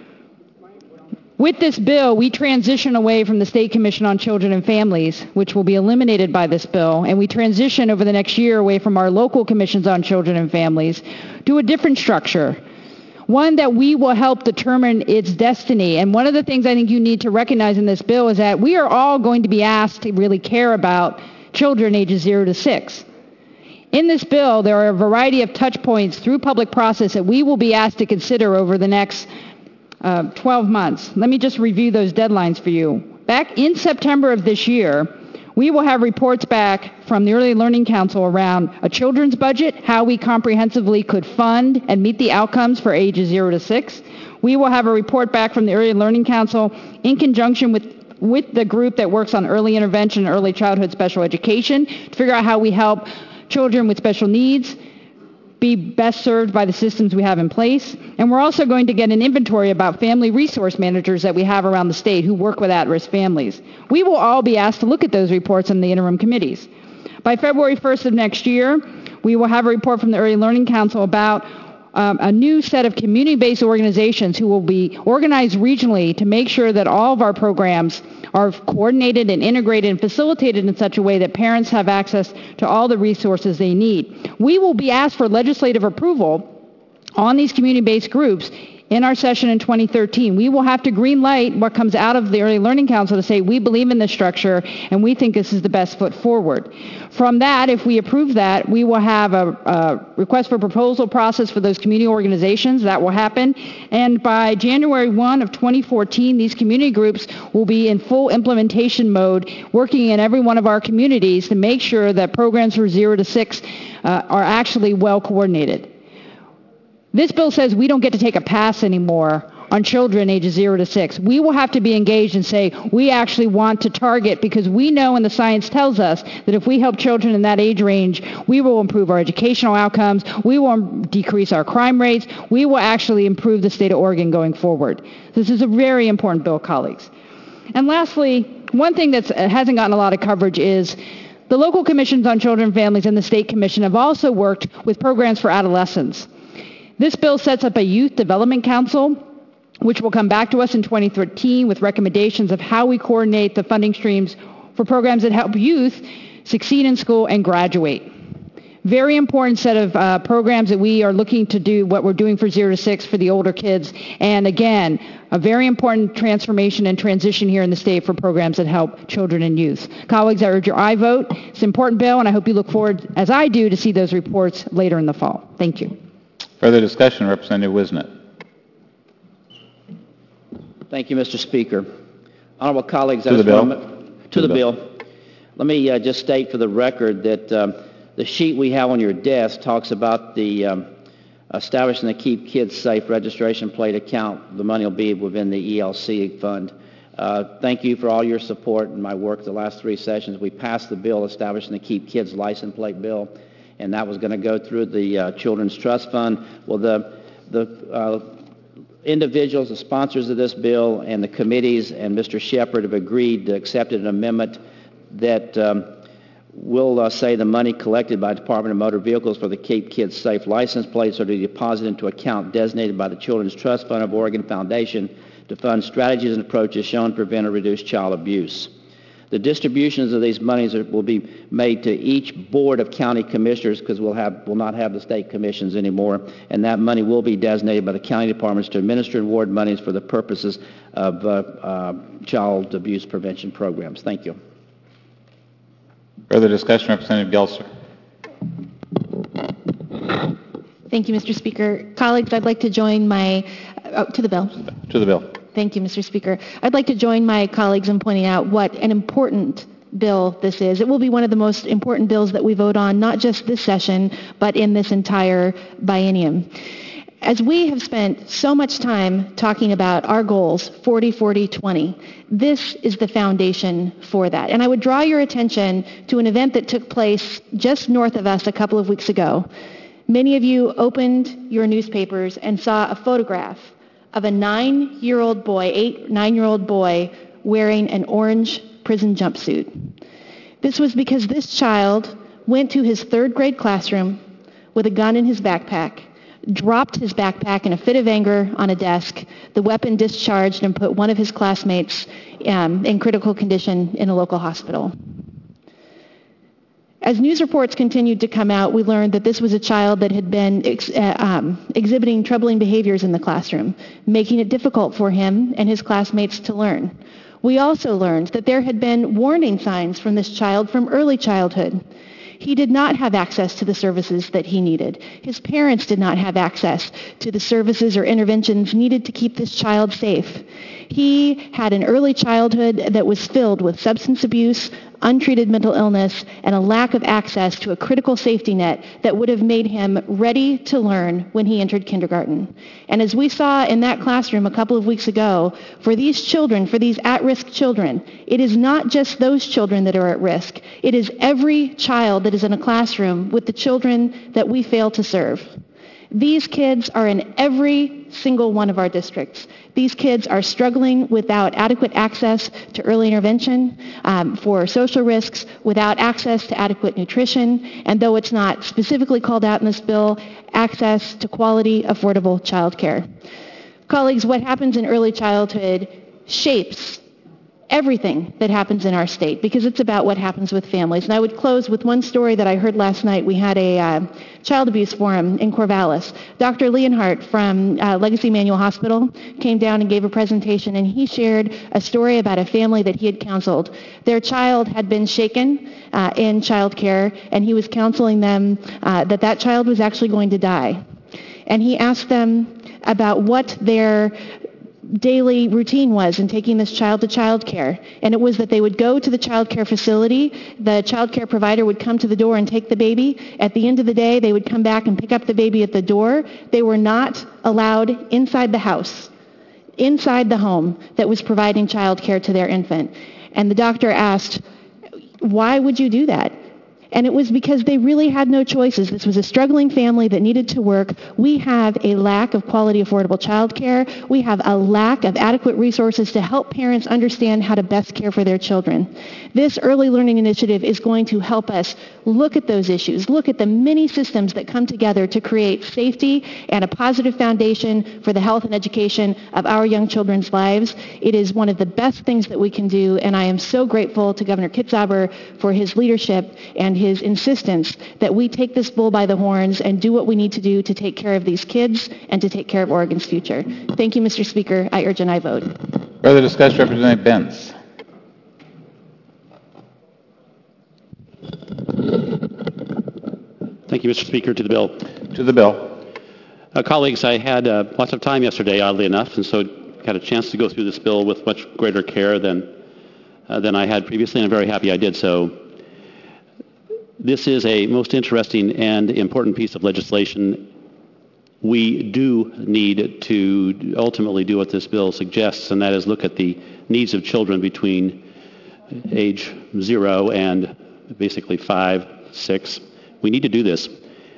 With this bill, we transition away from the State Commission on Children and Families, which will be eliminated by this bill, and we transition over the next year away from our local commissions on children and families to a different structure, one that we will help determine its destiny. And one of the things I think you need to recognize in this bill is that we are all going to be asked to really care about children ages zero to six. In this bill, there are a variety of touch points through public process that we will be asked to consider over the next uh, twelve months. Let me just review those deadlines for you. Back in September of this year, we will have reports back from the Early Learning Council around a children's budget, how we comprehensively could fund and meet the outcomes for ages zero to six. We will have a report back from the Early Learning Council in conjunction with with the group that works on early intervention and early childhood special education to figure out how we help children with special needs be best served by the systems we have in place. And we're also going to get an inventory about family resource managers that we have around the state who work with at-risk families. We will all be asked to look at those reports in the interim committees. By February first of next year, we will have a report from the Early Learning Council about Um, a new set of community-based organizations who will be organized regionally to make sure that all of our programs are coordinated and integrated and facilitated in such a way that parents have access to all the resources they need. We will be asked for legislative approval on these community-based groups in our session in twenty thirteen. We will have to green light what comes out of the Early Learning Council to say we believe in this structure and we think this is the best foot forward. From that, if we approve that, we will have a, a request for proposal process for those community organizations. That will happen. And by January first of twenty fourteen, these community groups will be in full implementation mode, working in every one of our communities to make sure that programs for zero to six uh, are actually well coordinated. This bill says we don't get to take a pass anymore on children ages zero to six. We will have to be engaged and say we actually want to target, because we know and the science tells us that if we help children in that age range, we will improve our educational outcomes, we will decrease our crime rates, we will actually improve the state of Oregon going forward. This is a very important bill, colleagues. And lastly, one thing that hasn't gotten a lot of coverage is the local commissions on children and families and the state commission have also worked with programs for adolescents. This bill sets up a youth development council, which will come back to us in twenty thirteen with recommendations of how we coordinate the funding streams for programs that help youth succeed in school and graduate. Very important set of uh, programs that we are looking to do what we're doing for zero to six for the older kids. And again, a very important transformation and transition here in the state for programs that help children and youth. Colleagues, I urge your aye vote. It's an important bill, and I hope you look forward, as I do, to see those reports later in the fall. Thank you. Further discussion, Representative Wisnett. Thank you, Mister Speaker. Honorable colleagues, to I the bill. To, to the, the bill. bill. Let me uh, just state for the record that um, the sheet we have on your desk talks about the um, establishing the Keep Kids Safe registration plate account. The money will be within the E L C fund. Uh, thank you for all your support in my work the last three sessions. We passed the bill establishing the Keep Kids license plate bill, and that was going to go through the uh, Children's Trust Fund. Well, the, the uh, individuals, the sponsors of this bill, and the committees and Mister Shepard have agreed to accept an amendment that um, will uh, say the money collected by the Department of Motor Vehicles for the Keep Kids Safe license plates are to be deposited into account designated by the Children's Trust Fund of Oregon Foundation to fund strategies and approaches shown to prevent or reduce child abuse. The distributions of these monies are, will be made to each board of county commissioners, because we'll have will not have the state commissions anymore, and that money will be designated by the county departments to administer and award monies for the purposes of uh, uh, child abuse prevention programs. Thank you. Further discussion, Representative Gelser. Thank you, Mister Speaker. Colleagues, I'd like to join my uh, to the bill. To the bill. Thank you, Mister Speaker. I'd like to join my colleagues in pointing out what an important bill this is. It will be one of the most important bills that we vote on, not just this session, but in this entire biennium. As we have spent so much time talking about our goals, forty, forty, twenty, this is the foundation for that. And I would draw your attention to an event that took place just north of us a couple of weeks ago. Many of you opened your newspapers and saw a photograph of a nine-year-old boy, eight, nine-year-old boy wearing an orange prison jumpsuit. This was because this child went to his third grade classroom with a gun in his backpack, dropped his backpack in a fit of anger on a desk, the weapon discharged and put one of his classmates um, in critical condition in a local hospital. As news reports continued to come out, we learned that this was a child that had been ex- uh, um, exhibiting troubling behaviors in the classroom, making it difficult for him and his classmates to learn. We also learned that there had been warning signs from this child from early childhood. He did not have access to the services that he needed. His parents did not have access to the services or interventions needed to keep this child safe. He had an early childhood that was filled with substance abuse, untreated mental illness, and a lack of access to a critical safety net that would have made him ready to learn when he entered kindergarten. And as we saw in that classroom a couple of weeks ago, for these children, for these at-risk children, it is not just those children that are at risk. It is every child that is in a classroom with the children that we fail to serve. These kids are in every single one of our districts. These kids are struggling without adequate access to early intervention, um, for social risks, without access to adequate nutrition, and though it's not specifically called out in this bill, access to quality, affordable child care. Colleagues, what happens in early childhood shapes everything that happens in our state, because it's about what happens with families. And I would close with one story that I heard last night. We had a uh, child abuse forum in Corvallis. Doctor Leonhardt from uh, Legacy Manual Hospital came down and gave a presentation, and he shared a story about a family that he had counseled. Their child had been shaken uh, in child care, and he was counseling them uh, that that child was actually going to die. And he asked them about what their daily routine was in taking this child to child care. And it was that they would go to the child care facility, the child care provider would come to the door and take the baby. At the end of the day, they would come back and pick up the baby at the door. They were not allowed inside the house. inside the home that was providing child care to their infant. And the doctor asked, why would you do that? And it was because they really had no choices. This was a struggling family that needed to work. We have a lack of quality, affordable child care. We have a lack of adequate resources to help parents understand how to best care for their children. This early learning initiative is going to help us look at those issues, look at the many systems that come together to create safety and a positive foundation for the health and education of our young children's lives. It is one of the best things that we can do, and I am so grateful to Governor Kitzhaber for his leadership and his insistence that we take this bull by the horns and do what we need to do to take care of these kids and to take care of Oregon's future. Thank you, Mister Speaker. I urge an aye vote. Further discussion, Representative Benz. Thank you, Mister Speaker. To the bill. To the bill. Uh, colleagues, I had uh, lots of time yesterday, oddly enough, and so had a chance to go through this bill with much greater care than, uh, than I had previously, and I'm very happy I did so. This is a most interesting and important piece of legislation. We do need to ultimately do what this bill suggests, and that is look at the needs of children between age zero and basically five, six. We need to do this.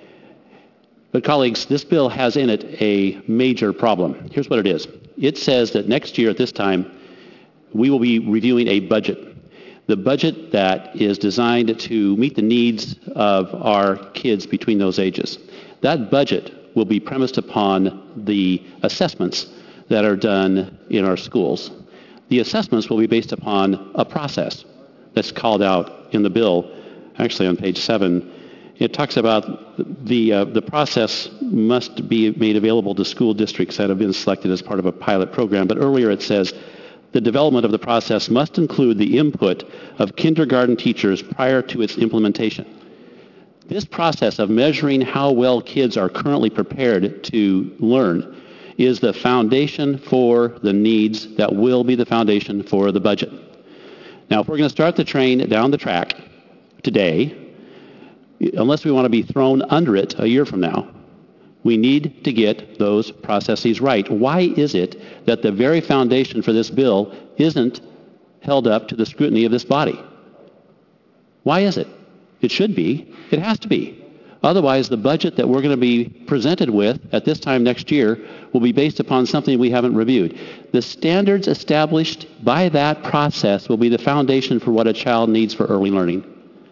But colleagues, this bill has in it a major problem. Here's what it is. It says that next year at this time, we will be reviewing a budget. The budget that is designed to meet the needs of our kids between those ages. That budget will be premised upon the assessments that are done in our schools. The assessments will be based upon a process that's called out in the bill, actually on page seven. It talks about the, uh, the process must be made available to school districts that have been selected as part of a pilot program, but earlier it says, the development of the process must include the input of kindergarten teachers prior to its implementation. This process of measuring how well kids are currently prepared to learn is the foundation for the needs that will be the foundation for the budget. Now, if we're going to start the train down the track today, unless we want to be thrown under it a year from now, we need to get those processes right. Why is it that the very foundation for this bill isn't held up to the scrutiny of this body? Why is it? It should be. It has to be. Otherwise, the budget that we're going to be presented with at this time next year will be based upon something we haven't reviewed. The standards established by that process will be the foundation for what a child needs for early learning.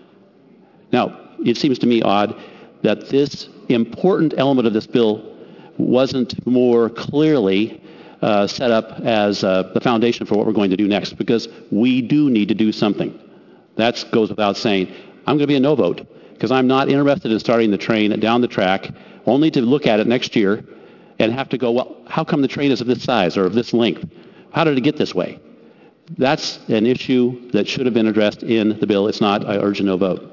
Now, it seems to me odd that this important element of this bill wasn't more clearly uh, set up as uh, the foundation for what we're going to do next, because we do need to do something. That goes without saying. I'm going to be a no vote, because I'm not interested in starting the train down the track only to look at it next year and have to go, well, how come the train is of this size or of this length? How did it get this way? That's an issue that should have been addressed in the bill. It's not. I urge a no vote.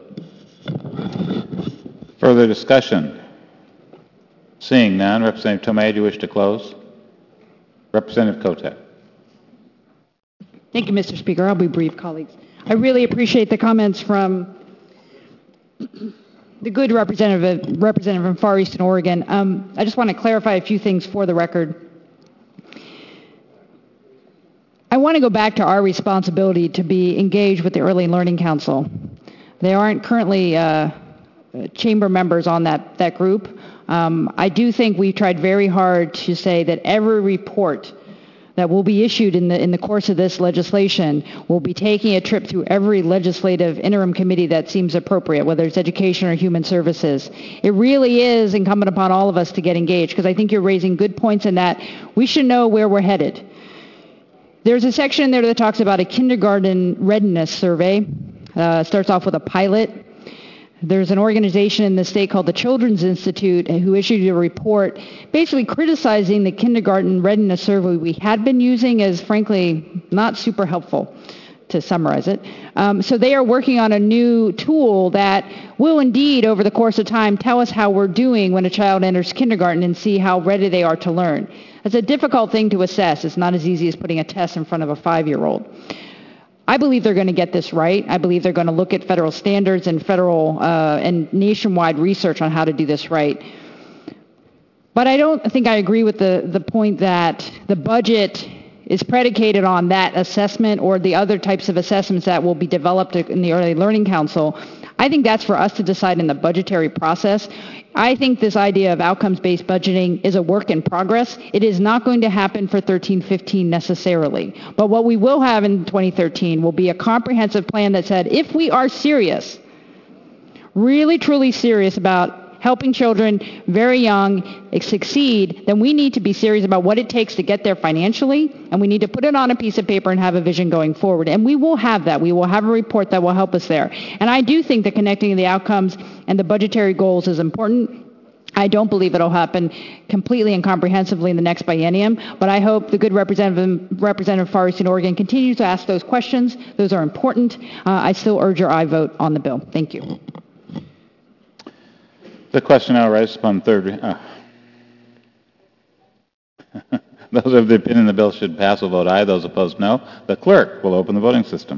Further discussion? Seeing none, Representative Tomei, do you wish to close? Representative Kotek. Thank you, Mister Speaker. I'll be brief, colleagues. I really appreciate the comments from the good representative, representative from Far Eastern Oregon. Um, I just want to clarify a few things for the record. I want to go back to our responsibility to be engaged with the Early Learning Council. They aren't currently uh, chamber members on that, that group. Um, I do think we've tried very hard to say that every report that will be issued in the, in the course of this legislation will be taking a trip through every legislative interim committee that seems appropriate, whether it's education or human services. It really is incumbent upon all of us to get engaged, because I think you're raising good points in that we should know where we're headed. There's a section there that talks about a kindergarten readiness survey. Uh, it starts off with a pilot. There's an organization in the state called the Children's Institute who issued a report basically criticizing the kindergarten readiness survey we had been using as, frankly, not super helpful, to summarize it. Um, so they are working on a new tool that will indeed, over the course of time, tell us how we're doing when a child enters kindergarten and see how ready they are to learn. It's a difficult thing to assess. It's not as easy as putting a test in front of a five-year-old. I believe they're going to get this right. I believe they're going to look at federal standards and federal uh, and nationwide research on how to do this right. But I don't think I agree with the, the point that the budget is predicated on that assessment or the other types of assessments that will be developed in the Early Learning Council. I think that's for us to decide in the budgetary process. I think this idea of outcomes-based budgeting is a work in progress. It is not going to happen for thirteen fifteen necessarily. But what we will have in twenty thirteen will be a comprehensive plan that said if we are serious, really truly serious about helping children very young succeed, then we need to be serious about what it takes to get there financially, and we need to put it on a piece of paper and have a vision going forward. And we will have that. We will have a report that will help us there. And I do think that connecting the outcomes and the budgetary goals is important. I don't believe it'll happen completely and comprehensively in the next biennium, but I hope the good Representative, Representative Forrest in Oregon continues to ask those questions. Those are important. Uh, I still urge your aye vote on the bill. Thank you. The question now arises upon third reading. Uh. Those of the opinion the bill should pass will vote aye. Those opposed, no. The clerk will open the voting system.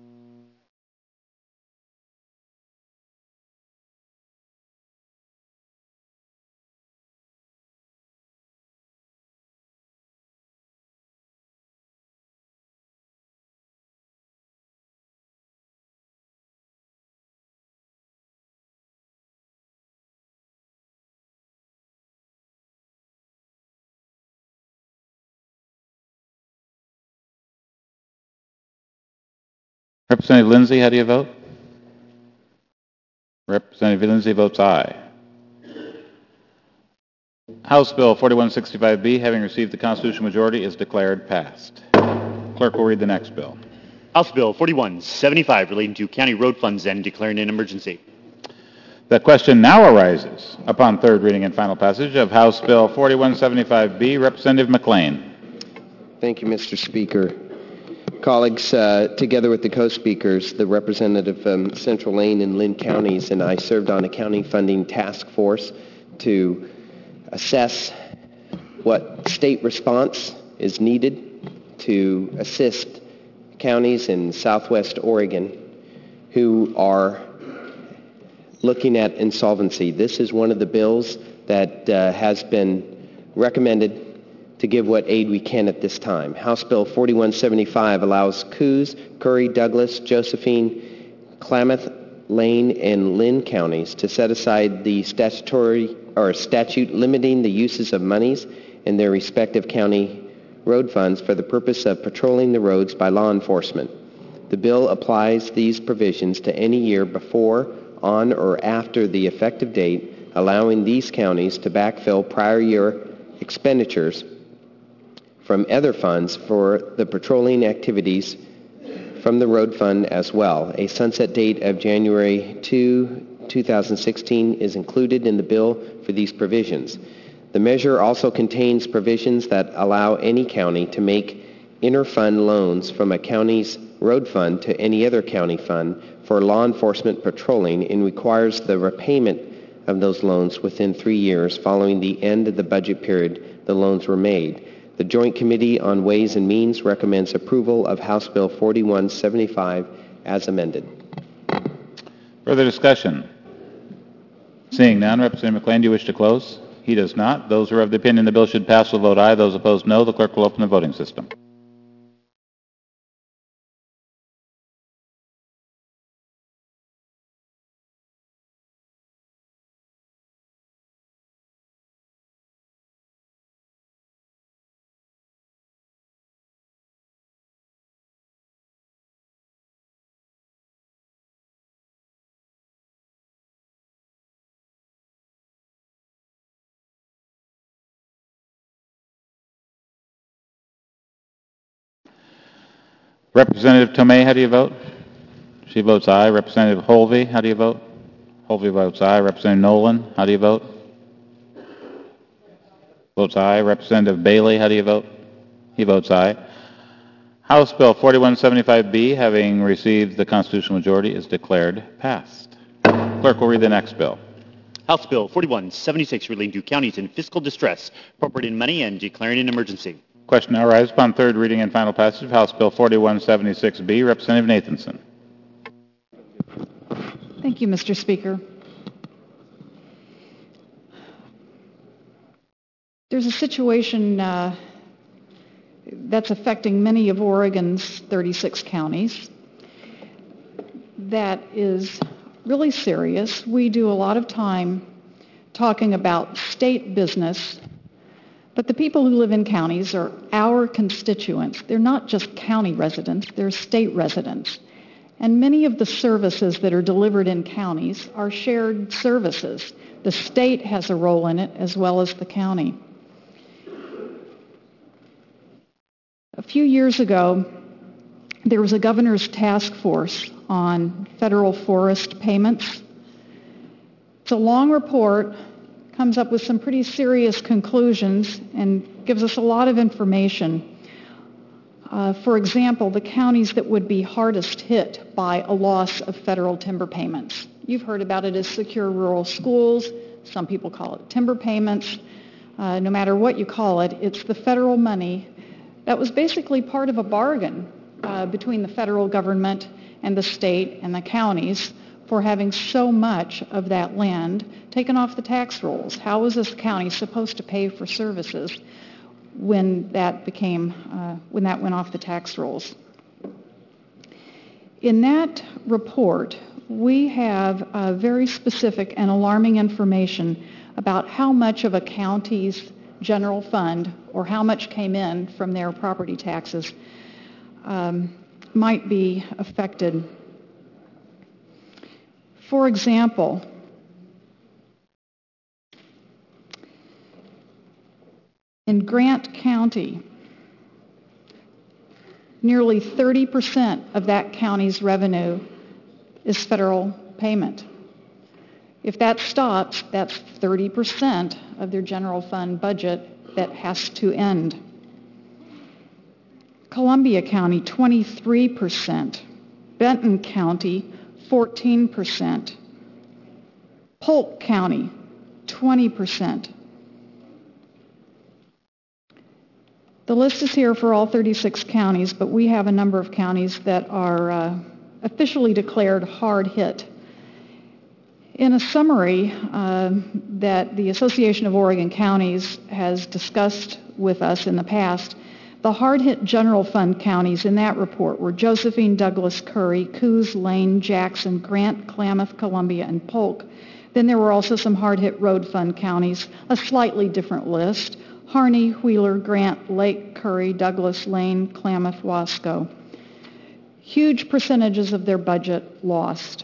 Representative Lindsay, how do you vote? Representative Lindsay votes aye. House Bill forty-one sixty-five B, having received the constitutional majority, is declared passed. Clerk will read the next bill. House Bill forty-one seventy-five, relating to county road funds and declaring an emergency. The question now arises upon third reading and final passage of House Bill forty-one seventy-five B. Representative McLean. Thank you, Mister Speaker. Colleagues, uh, together with the co-speakers, the representative from Central Lane and Lynn counties, and I served on a county funding task force to assess what state response is needed to assist counties in southwest Oregon who are looking at insolvency. This is one of the bills that uh, has been recommended to give what aid we can at this time. House Bill forty-one seventy-five allows Coos, Curry, Douglas, Josephine, Klamath, Lane, and Lynn counties to set aside the statutory or statute limiting the uses of monies in their respective county road funds for the purpose of patrolling the roads by law enforcement. The bill applies these provisions to any year before, on, or after the effective date, allowing these counties to backfill prior year expenditures from other funds for the patrolling activities from the road fund as well. A sunset date of January second, two thousand sixteen is included in the bill for these provisions. The measure also contains provisions that allow any county to make inter-fund loans from a county's road fund to any other county fund for law enforcement patrolling and requires the repayment of those loans within three years following the end of the budget period the loans were made. The Joint Committee on Ways and Means recommends approval of House Bill forty-one seventy-five as amended. Further discussion? Seeing none, Representative McLean, do you wish to close? He does not. Those who are of the opinion the bill should pass will vote aye. Those opposed, no. The clerk will open the voting system. Representative Tomei, how do you vote? She votes aye. Representative Holvey, how do you vote? Holvey votes aye. Representative Nolan, how do you vote? Votes aye. Representative Bailey, how do you vote? He votes aye. House Bill forty-one seventy-five B, having received the constitutional majority, is declared passed. Clerk will read the next bill. House Bill forty-one seventy-six, relating to counties in fiscal distress, appropriating money and declaring an emergency. Question now arises upon third reading and final passage of House Bill forty-one seventy-six B. Representative Nathanson. Thank you, Mister Speaker. There's a situation uh, that's affecting many of Oregon's thirty-six counties that is really serious. We do a lot of time talking about state business, but the people who live in counties are our constituents. They're not just county residents, they're state residents. And many of the services that are delivered in counties are shared services. The state has a role in it as well as the county. A few years ago, there was a governor's task force on federal forest payments. It's a long report, comes up with some pretty serious conclusions, and gives us a lot of information. Uh, for example, the counties that would be hardest hit by a loss of federal timber payments. You've heard about it as secure rural schools. Some people call it timber payments. Uh, no matter what you call it, it's the federal money that was basically part of a bargain uh, between the federal government and the state and the counties for having so much of that land taken off the tax rolls. How was this county supposed to pay for services when that became, uh, when that went off the tax rolls? In that report, we have uh, very specific and alarming information about how much of a county's general fund, or how much came in from their property taxes, um, might be affected. For example, in Grant County, nearly thirty percent of that county's revenue is federal payment. If that stops, that's thirty percent of their general fund budget that has to end. Columbia County, twenty-three percent. Benton County, fourteen percent. Polk County, twenty percent. The list is here for all thirty-six counties, but we have a number of counties that are uh, officially declared hard hit. In a summary uh, that the Association of Oregon Counties has discussed with us in the past, the hard-hit general fund counties in that report were Josephine, Douglas, Curry, Coos, Lane, Jackson, Grant, Klamath, Columbia, and Polk. Then there were also some hard-hit road fund counties, a slightly different list: Harney, Wheeler, Grant, Lake, Curry, Douglas, Lane, Klamath, Wasco. Huge percentages of their budget lost.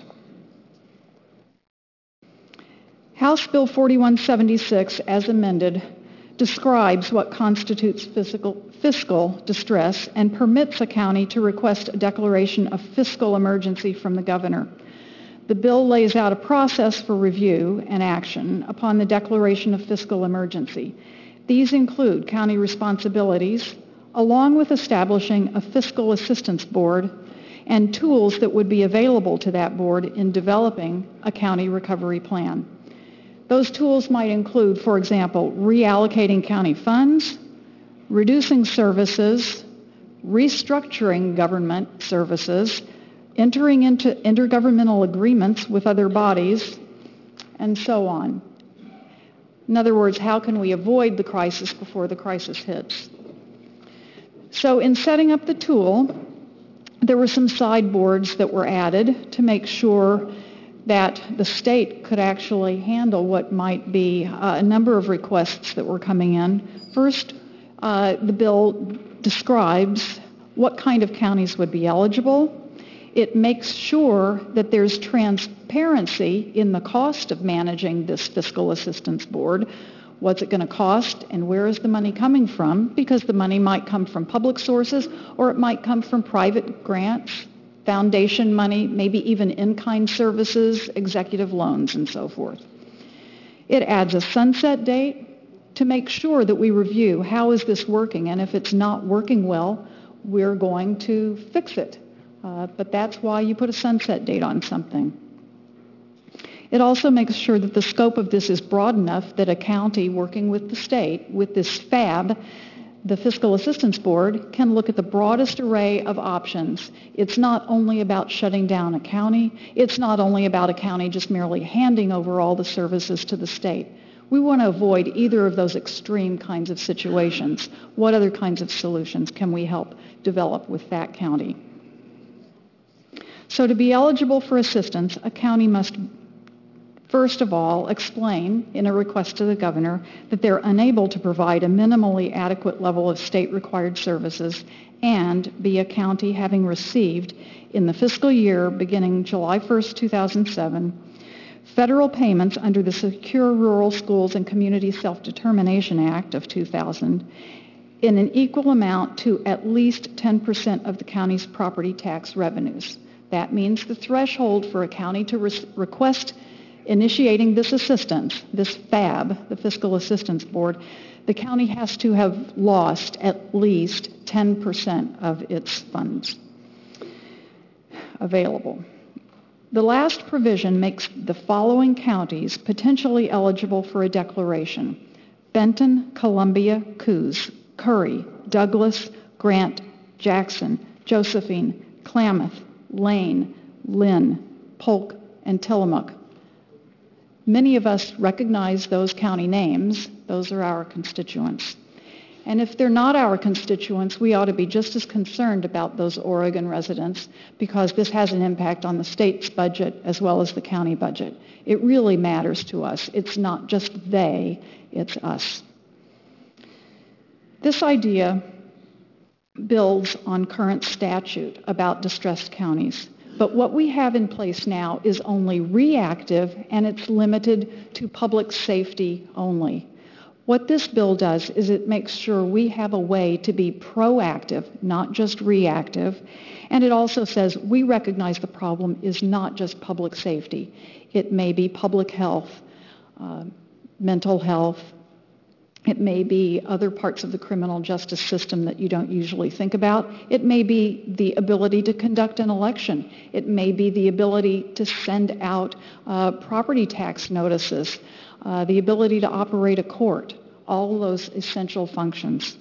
House Bill forty-one seventy-six, as amended, describes what constitutes fiscal, fiscal distress and permits a county to request a declaration of fiscal emergency from the governor. The bill lays out a process for review and action upon the declaration of fiscal emergency. These include county responsibilities, along with establishing a fiscal assistance board and tools that would be available to that board in developing a county recovery plan. Those tools might include, for example, reallocating county funds, reducing services, restructuring government services, entering into intergovernmental agreements with other bodies, and so on. In other words, how can we avoid the crisis before the crisis hits? So in setting up the tool, there were some sideboards that were added to make sure that the state could actually handle what might be uh, a number of requests that were coming in. First, uh, the bill describes what kind of counties would be eligible. It makes sure that there's transparency in the cost of managing this fiscal assistance board. What's it going to cost and where is the money coming from? Because the money might come from public sources or it might come from private grants, foundation money, maybe even in-kind services, executive loans, and so forth. It adds a sunset date to make sure that we review how is this working, and if it's not working well, we're going to fix it. Uh, but that's why you put a sunset date on something. It also makes sure that the scope of this is broad enough that a county working with the state, with this F A B, the Fiscal Assistance Board, can look at the broadest array of options. It's not only about shutting down a county. It's not only about a county just merely handing over all the services to the state. We want to avoid either of those extreme kinds of situations. What other kinds of solutions can we help develop with that county? So to be eligible for assistance, a county must first of all explain in a request to the governor that they're unable to provide a minimally adequate level of state-required services and be a county having received in the fiscal year beginning July first, two thousand seven, federal payments under the Secure Rural Schools and Community Self-Determination Act of two thousand in an equal amount to at least ten percent of the county's property tax revenues. That means the threshold for a county to re- request initiating this assistance, this F A B, the Fiscal Assistance Board, the county has to have lost at least ten percent of its funds available. The last provision makes the following counties potentially eligible for a declaration: Benton, Columbia, Coos, Curry, Douglas, Grant, Jackson, Josephine, Klamath, Lane, Lynn, Polk, and Tillamook. Many of us recognize those county names. Those are our constituents. And if they're not our constituents, we ought to be just as concerned about those Oregon residents, because this has an impact on the state's budget as well as the county budget. It really matters to us. It's not just they, it's us. This idea builds on current statute about distressed counties. But what we have in place now is only reactive, and it's limited to public safety only. What this bill does is it makes sure we have a way to be proactive, not just reactive. And it also says we recognize the problem is not just public safety. It may be public health, uh, mental health. It may be other parts of the criminal justice system that you don't usually think about. It may be the ability to conduct an election. It may be the ability to send out uh, property tax notices, uh, the ability to operate a court, all those essential functions.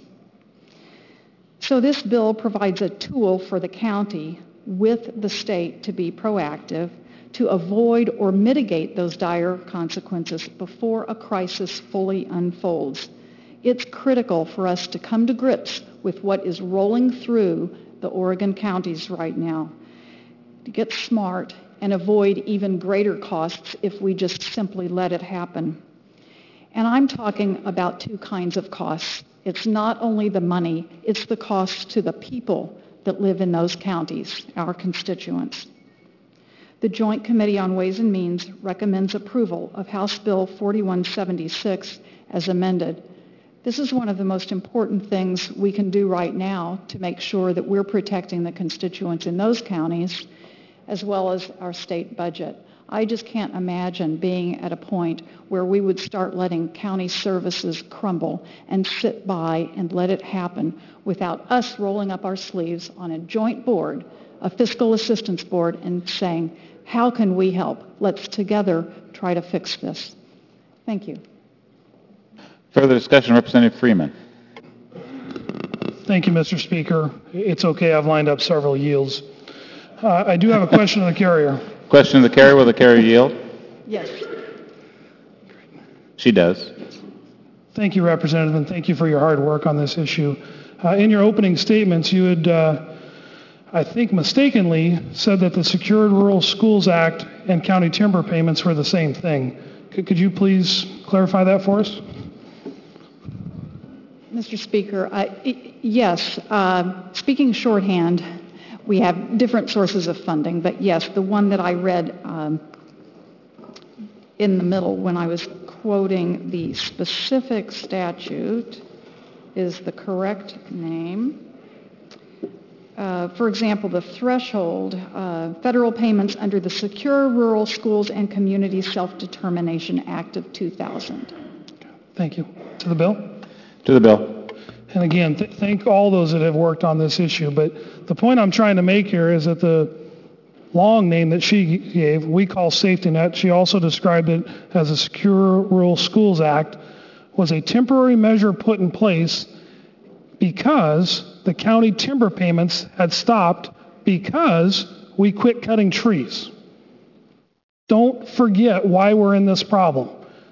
So this bill provides a tool for the county with the state to be proactive, to avoid or mitigate those dire consequences before a crisis fully unfolds. It's critical for us to come to grips with what is rolling through the Oregon counties right now, to get smart and avoid even greater costs if we just simply let it happen. And I'm talking about two kinds of costs. It's not only the money, it's the costs to the people that live in those counties, our constituents. The Joint Committee on Ways and Means recommends approval of House Bill forty-one seventy-six as amended. This is one of the most important things we can do right now to make sure that we're protecting the constituents in those counties as well as our state budget. I just can't imagine being at a point where we would start letting county services crumble and sit by and let it happen without us rolling up our sleeves on a joint board, a fiscal assistance board, and saying, how can we help? Let's together try to fix this. Thank you. Further discussion, Representative Freeman. Thank you, Mister Speaker. It's okay, I've lined up several yields. Uh, I do have a question of the carrier. Question of the carrier. Will the carrier yield? Yes. She does. Thank you, Representative, and thank you for your hard work on this issue. Uh, in your opening statements, you had, uh, I think mistakenly, said that the Secured Rural Schools Act and county timber payments were the same thing. Could, could you please clarify that for us? Mister Speaker, I, yes, uh, speaking shorthand, we have different sources of funding, but yes, the one that I read um, in the middle when I was quoting the specific statute is the correct name. Uh, for example, the threshold, uh, federal payments under the Secure Rural Schools and Community Self-Determination Act of two thousand. Thank you. To the bill? To the bill. And again, th- thank all those that have worked on this issue. But the point I'm trying to make here is that the long name that she gave, we call Safety Net, she also described it as a Secure Rural Schools Act, was a temporary measure put in place because the county timber payments had stopped because we quit cutting trees. Don't forget why we're in this problem.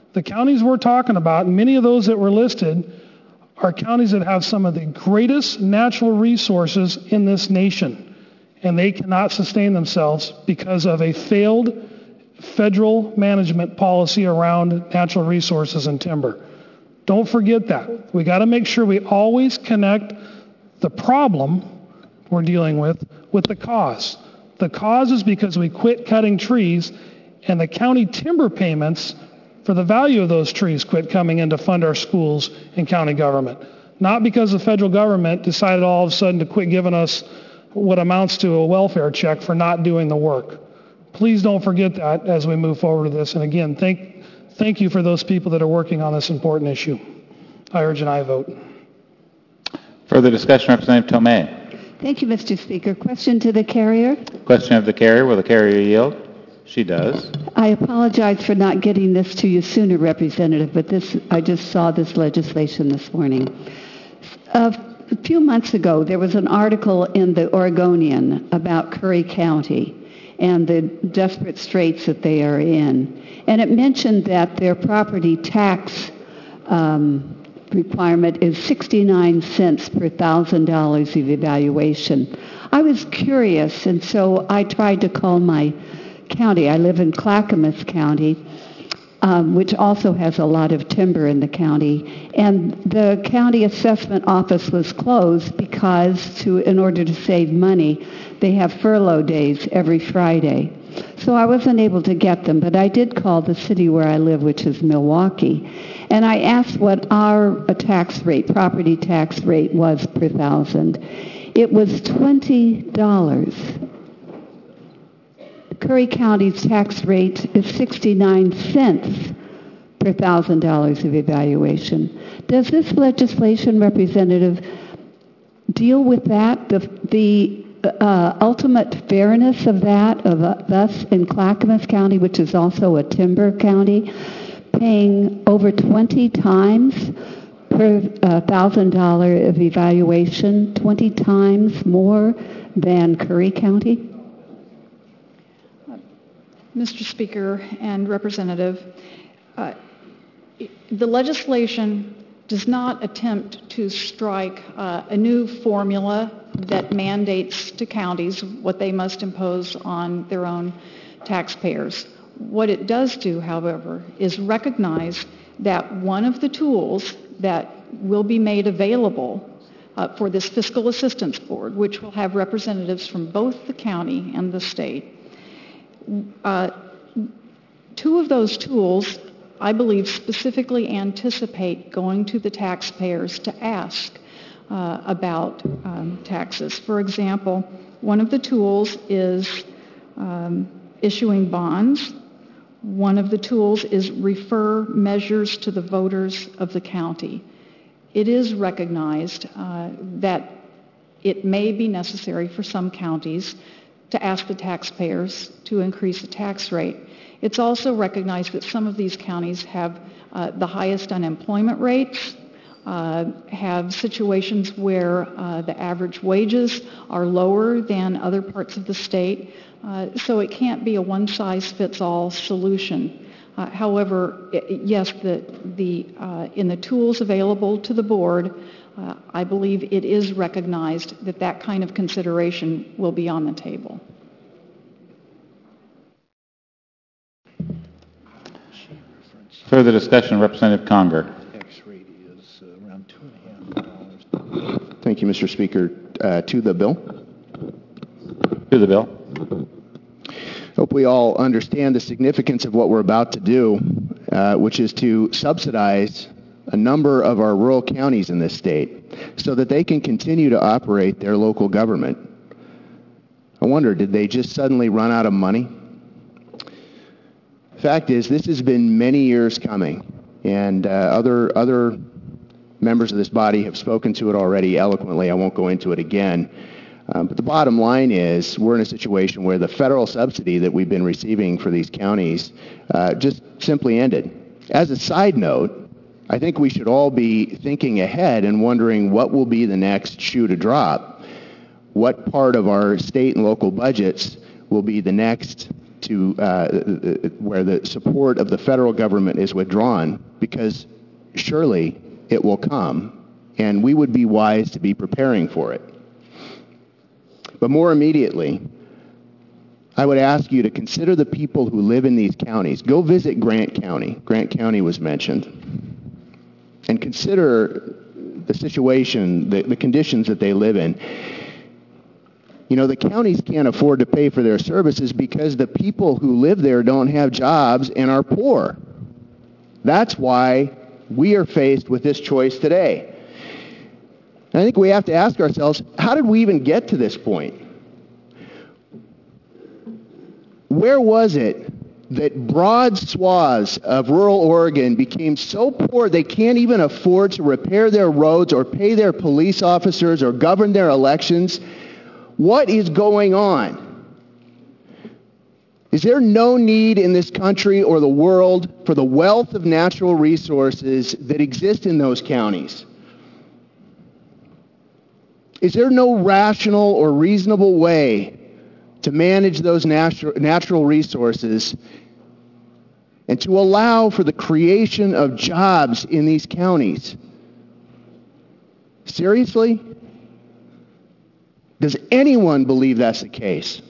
The counties we're talking about, many of those that were listed, are counties that have some of the greatest natural resources in this nation, and they cannot sustain themselves because of a failed federal management policy around natural resources and timber. Don't forget that. We got to make sure we always connect the problem we're dealing with with the cause. The cause is because we quit cutting trees, and the county timber payments for the value of those trees quit coming in to fund our schools and county government. Not because the federal government decided all of a sudden to quit giving us what amounts to a welfare check for not doing the work. Please don't forget that as we move forward with this. And again, thank, thank you for those people that are working on this important issue. I urge an aye vote. Further discussion, Representative Tomei. Thank you, Mister Speaker. Question to the carrier. Question of the carrier. Will the carrier yield? She does. I apologize for not getting this to you sooner, Representative, but this I just saw this legislation this morning. Uh, a few months ago, there was an article in the Oregonian about Curry County and the desperate straits that they are in. And it mentioned that their property tax um, requirement is sixty-nine cents per thousand dollars of evaluation. I was curious, and so I tried to call my county. I live in Clackamas County, um, which also has a lot of timber in the county. And the county assessment office was closed because, to in order to save money, they have furlough days every Friday. So I wasn't able to get them, but I did call the city where I live, which is Milwaukee. And I asked what our tax rate, property tax rate was per thousand. It was twenty dollars. Curry County's tax rate is sixty-nine cents per thousand dollars of evaluation. Does this legislation, Representative, deal with that, the, the uh, ultimate fairness of that, of uh, us in Clackamas County, which is also a timber county, paying over twenty times per uh, thousand dollar of evaluation, twenty times more than Curry County? Mister Speaker and Representative, uh, the legislation does not attempt to strike uh, a new formula that mandates to counties what they must impose on their own taxpayers. What it does do, however, is recognize that one of the tools that will be made available uh, for this Fiscal Assistance Board, which will have representatives from both the county and the state, Uh, two of those tools, I believe, specifically anticipate going to the taxpayers to ask uh, about um, taxes. For example, one of the tools is um, issuing bonds. One of the tools is refer measures to the voters of the county. It is recognized uh, that it may be necessary for some counties to ask the taxpayers to increase the tax rate. It's also recognized that some of these counties have uh, the highest unemployment rates, uh, have situations where uh, the average wages are lower than other parts of the state, uh, so it can't be a one-size-fits-all solution. Uh, however, it, yes, the, the, uh, in the tools available to the board, Uh, I believe it is recognized that that kind of consideration will be on the table. Further discussion, Representative Conger. Thank you, Mister Speaker. Uh, to the bill. To the bill. Hope we all understand the significance of what we're about to do, uh, which is to subsidize a number of our rural counties in this state so that they can continue to operate their local government. I wonder, did they just suddenly run out of money? Fact is, this has been many years coming, and uh, other, other members of this body have spoken to it already eloquently. I won't go into it again. Um, but the bottom line is we're in a situation where the federal subsidy that we've been receiving for these counties uh, just simply ended. As a side note, I think we should all be thinking ahead and wondering what will be the next shoe to drop. What part of our state and local budgets will be the next to uh, where the support of the federal government is withdrawn, because surely it will come, and we would be wise to be preparing for it. But more immediately, I would ask you to consider the people who live in these counties. Go visit Grant County. Grant County was mentioned. And consider the situation, the, the conditions that they live in. You know, the counties can't afford to pay for their services because the people who live there don't have jobs and are poor. That's why we are faced with this choice today. And I think we have to ask ourselves, how did we even get to this point? Where was it that broad swaths of rural Oregon became so poor they can't even afford to repair their roads or pay their police officers or govern their elections? What is going on? Is there no need in this country or the world for the wealth of natural resources that exist in those counties? Is there no rational or reasonable way to manage those natural, natural resources and to allow for the creation of jobs in these counties? Seriously? Does anyone believe that's the case?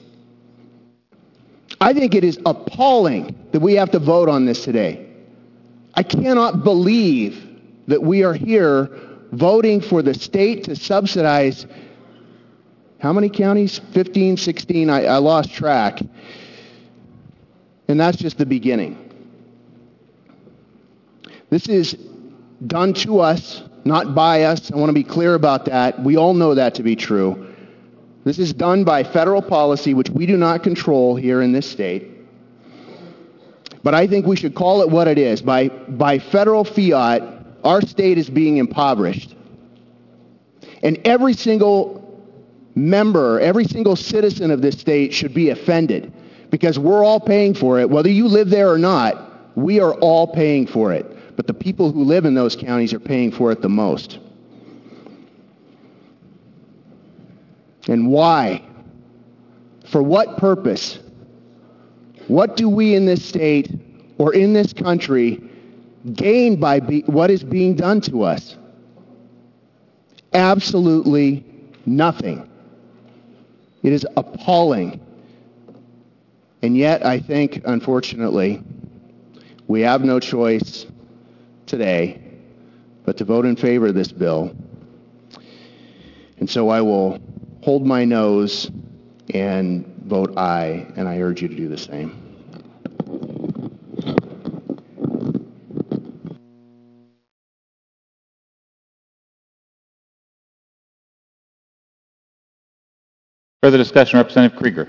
I think it is appalling that we have to vote on this today. I cannot believe that we are here voting for the state to subsidize how many counties? fifteen, sixteen, I, I lost track. And that's just the beginning. This is done to us, not by us. I want to be clear about that. We all know that to be true. This is done by federal policy, which we do not control here in this state. But I think we should call it what it is. By, by federal fiat, our state is being impoverished. And every single member, every single citizen of this state should be offended, because we're all paying for it. Whether you live there or not, we are all paying for it. But the people who live in those counties are paying for it the most. And why? For what purpose? What do we in this state or in this country gain by be- what is being done to us? Absolutely nothing. It is appalling. And yet, I think, unfortunately, we have no choice today but to vote in favor of this bill. And so I will hold my nose and vote aye, and I urge you to do the same. Further discussion, Representative Krieger.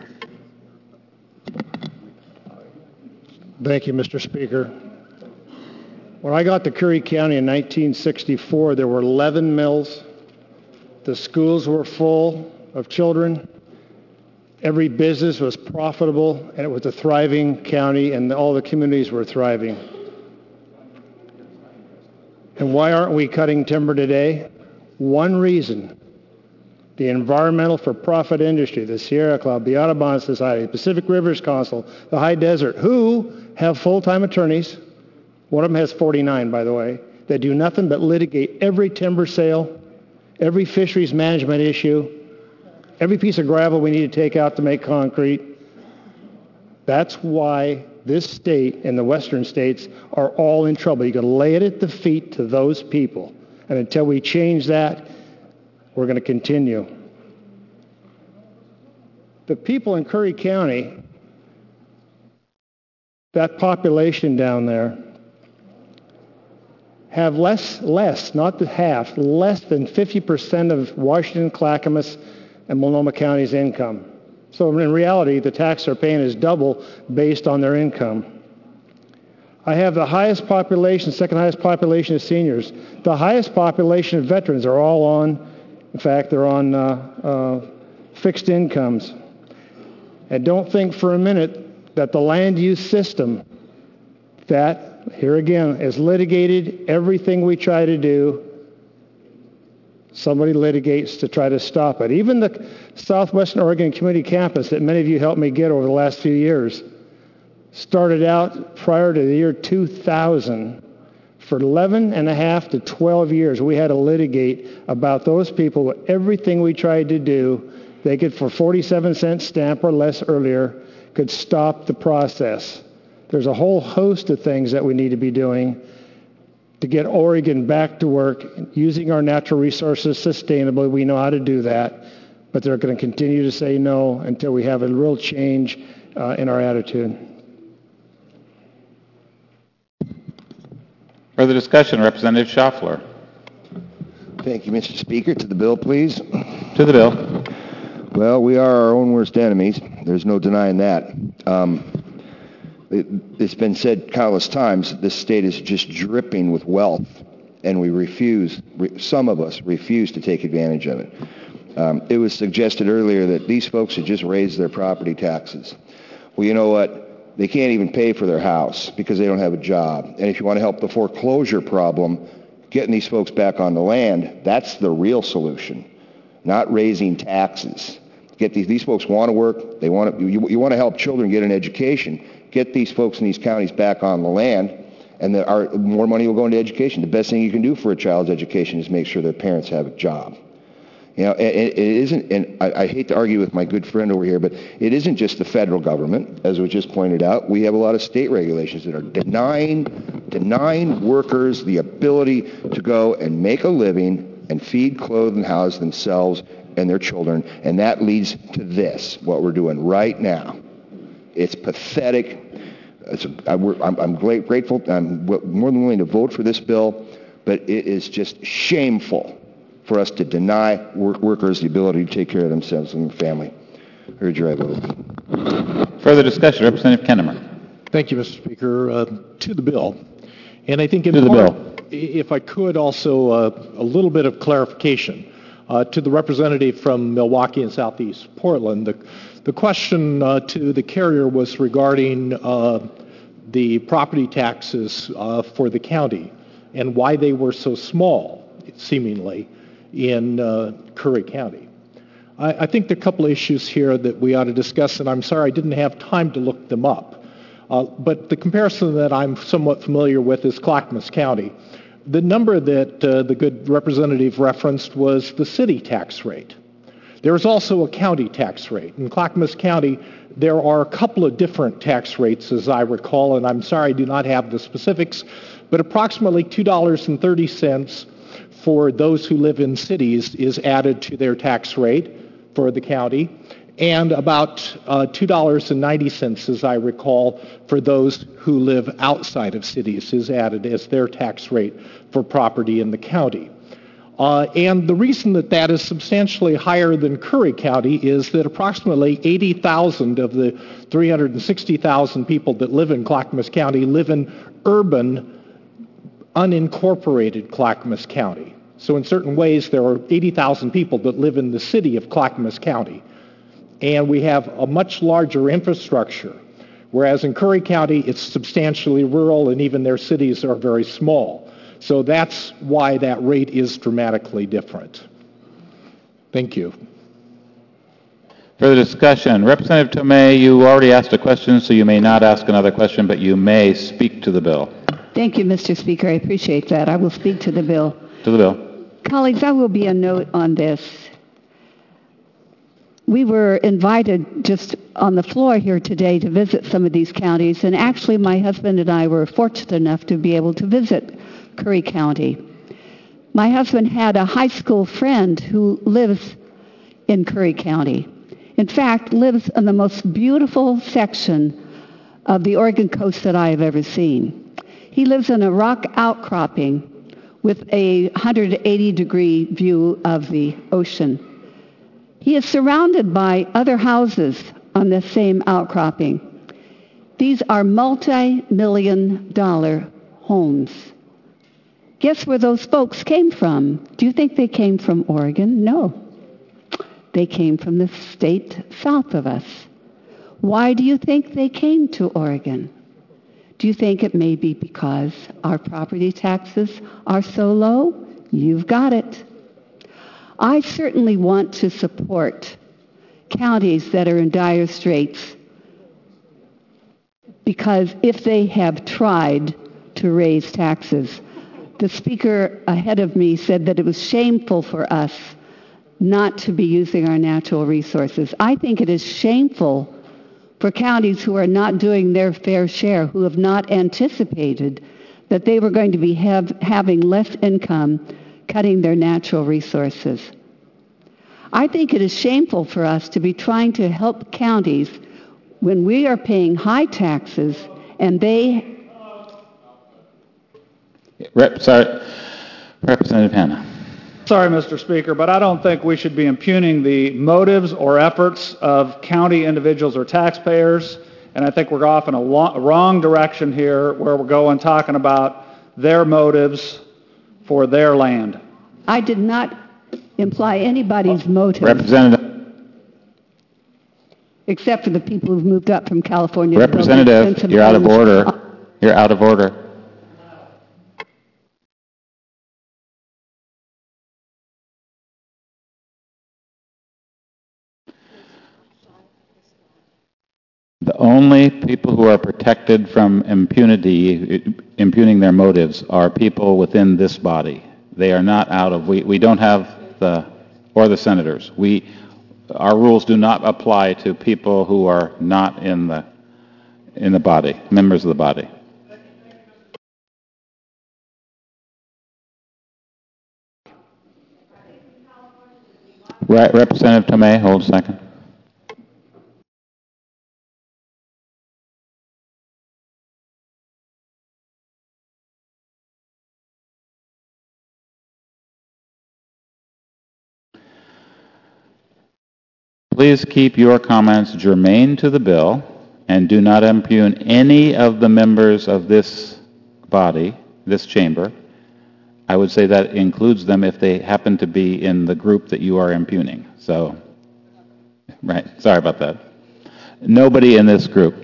Thank you, Mister Speaker. When I got to Curry County in nineteen sixty-four, there were eleven mills. The schools were full of children. Every business was profitable, and it was a thriving county, and all the communities were thriving. And why aren't we cutting timber today? One reason. The environmental for-profit industry, the Sierra Club, the Audubon Society, Pacific Rivers Council, the High Desert, who have full-time attorneys, one of them has forty-nine, by the way, that do nothing but litigate every timber sale, every fisheries management issue, every piece of gravel we need to take out to make concrete. That's why this state and the western states are all in trouble. You can lay it at the feet to those people. And until we change that, we're going to continue. The people in Curry County, that population down there, have less, less, not the half, less than fifty percent of Washington, Clackamas, and Multnomah County's income. So in reality, the tax they're paying is double based on their income. I have the highest population, second highest population of seniors. The highest population of veterans are all on, in fact, they're on uh, uh, fixed incomes. And don't think for a minute that the land use system, that, here again, is litigated. Everything we try to do, somebody litigates to try to stop it. Even the Southwestern Oregon Community Campus that many of you helped me get over the last few years, started out prior to the year two thousand. For eleven and a half to twelve years, we had to litigate about those people. Everything we tried to do, they could, for forty-seven cents stamp or less earlier, could stop the process. There's a whole host of things that we need to be doing to get Oregon back to work, using our natural resources sustainably. We know how to do that, but they're going to continue to say no until we have a real change uh, in our attitude. Further discussion, Representative Schaffler. Thank you, Mister Speaker. To the bill, please. To the bill. Well, we are our own worst enemies. There's no denying that. Um, it, it's been said countless times that this state is just dripping with wealth, and we refuse, re, some of us refuse to take advantage of it. Um, it was suggested earlier that these folks should just raise their property taxes. Well, you know what? They can't even pay for their house because they don't have a job. And if you want to help the foreclosure problem, getting these folks back on the land, that's the real solution, not raising taxes. Get these, these folks want to work. They want to, you, you want to help children get an education. Get these folks in these counties back on the land, and the, our, more money will go into education. The best thing you can do for a child's education is make sure their parents have a job. You know, it, it isn't, and I, I hate to argue with my good friend over here, but it isn't just the federal government, as was just pointed out. We have a lot of state regulations that are denying, denying workers the ability to go and make a living and feed, clothe, and house themselves and their children, and that leads to this, what we're doing right now. It's pathetic. It's a, I, I'm, I'm grateful. I'm more than willing to vote for this bill, but it is just shameful for us to deny work workers the ability to take care of themselves and their family. I urge your vote. Further discussion, Representative Kennemer. Thank you, Mister Speaker. Uh, to the bill. And I think in to the part, bill. If I could also uh, a little bit of clarification uh, to the representative from Milwaukee and Southeast Portland. The, the question uh, to the carrier was regarding uh, the property taxes uh, for the county and why they were so small, seemingly, in uh, Curry County. I, I think there are a couple of issues here that we ought to discuss, and I'm sorry I didn't have time to look them up. Uh, but the comparison that I'm somewhat familiar with is Clackamas County. The number that uh, the good representative referenced was the city tax rate. There is also a county tax rate. In Clackamas County, there are a couple of different tax rates, as I recall, and I'm sorry I do not have the specifics, but approximately two dollars and thirty cents for those who live in cities is added to their tax rate for the county, and about uh, two dollars and ninety cents, as I recall, for those who live outside of cities is added as their tax rate for property in the county. Uh, and the reason that that is substantially higher than Curry County is that approximately eighty thousand of the three hundred sixty thousand people that live in Clackamas County live in urban, unincorporated Clackamas County. So in certain ways, there are eighty thousand people that live in the city of Clackamas County. And we have a much larger infrastructure, whereas in Curry County, it's substantially rural, and even their cities are very small. So that's why that rate is dramatically different. Thank you. Further discussion. Representative Tomei, you already asked a question, so you may not ask another question, but you may speak to the bill. Thank you, Mister Speaker. I appreciate that. I will speak to the bill. To the bill. Colleagues, I will be a note on this. We were invited just on the floor here today to visit some of these counties, and actually my husband and I were fortunate enough to be able to visit Curry County. My husband had a high school friend who lives in Curry County. In fact, lives in the most beautiful section of the Oregon coast that I have ever seen. He lives in a rock outcropping with a one hundred eighty degree view of the ocean. He is surrounded by other houses on the same outcropping. These are multi-million dollar homes. Guess where those folks came from? Do you think they came from Oregon? No. They came from the state south of us. Why do you think they came to Oregon? Do you think it may be because our property taxes are so low? You've got it. I certainly want to support counties that are in dire straits because if they have tried to raise taxes, the speaker ahead of me said that it was shameful for us not to be using our natural resources. I think it is shameful for counties who are not doing their fair share, who have not anticipated that they were going to be have, having less income cutting their natural resources. I think it is shameful for us to be trying to help counties when we are paying high taxes and they... Rep, sorry, Representative Hanna. Sorry, Mister Speaker, but I don't think we should be impugning the motives or efforts of county individuals or taxpayers, and I think we're off in a lo- wrong direction here where we're going talking about their motives for their land. I did not imply anybody's motive. Representative. Except for the people who've moved up from California. Representative, you're out of order. You're out of order. The only people who are protected from impunity, impugning their motives, are people within this body. They are not out of, we, we don't have the, or the senators. We, our rules do not apply to people who are not in the, in the body, members of the body. Right, Representative Tomei, hold a second. Please keep your comments germane to the bill and do not impugn any of the members of this body, this chamber. I would say that includes them if they happen to be in the group that you are impugning. So, right, sorry about that. Nobody in this group.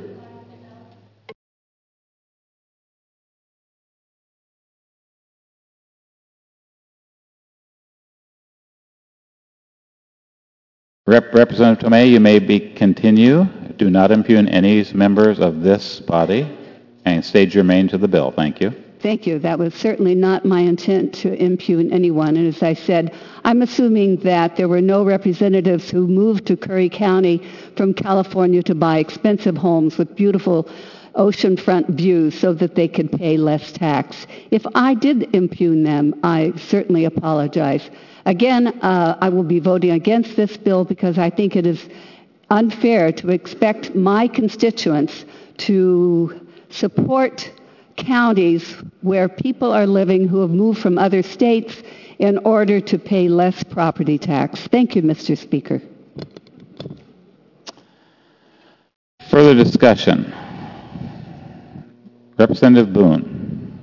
Rep- Representative Tomei, you may be continue. Do not impugn any members of this body and stay germane to the bill. Thank you. Thank you. That was certainly not my intent to impugn anyone. And as I said, I'm assuming that there were no representatives who moved to Curry County from California to buy expensive homes with beautiful oceanfront views so that they could pay less tax. If I did impugn them, I certainly apologize. Again, uh, I will be voting against this bill because I think it is unfair to expect my constituents to support counties where people are living who have moved from other states in order to pay less property tax. Thank you, Mister Speaker. Further discussion. Representative Boone.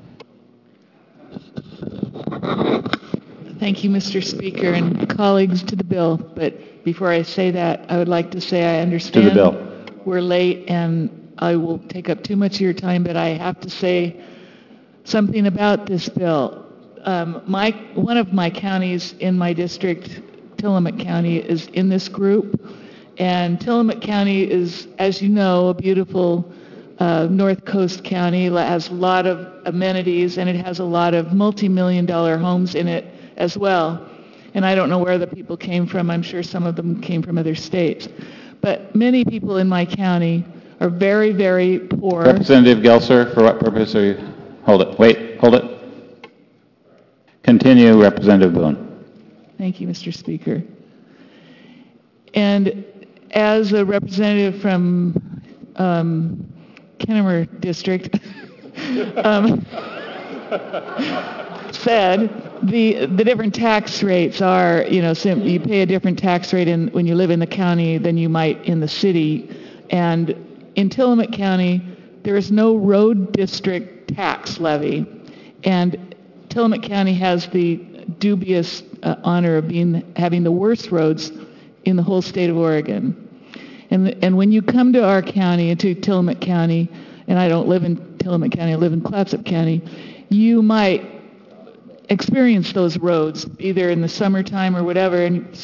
Thank you, Mister Speaker, and colleagues to the bill. But before I say that, I would like to say I understand to the bill. We're late and I will take up too much of your time, but I have to say something about this bill. Um, my, one of my counties in my district, Tillamook County, is in this group. And Tillamook County is, as you know, a beautiful uh, North Coast county. It has a lot of amenities, and it has a lot of multi-million dollar homes in it as well. And I don't know where the people came from. I'm sure some of them came from other states. But many people in my county are very, very poor. Representative Gelser, for what purpose are you? Hold it. Wait. Hold it. Continue, Representative Boone. Thank you, Mister Speaker. And as a representative from um, Kennemer District um, said, the the different tax rates are, you know, sim- you pay a different tax rate in, when you live in the county than you might in the city. And in Tillamook County, there is no road district tax levy, and Tillamook County has the dubious uh, honor of being having the worst roads in the whole state of Oregon. And and when you come to our county, into Tillamook County, and I don't live in Tillamook County, I live in Clatsop County, you might experience those roads either in the summertime or whatever, and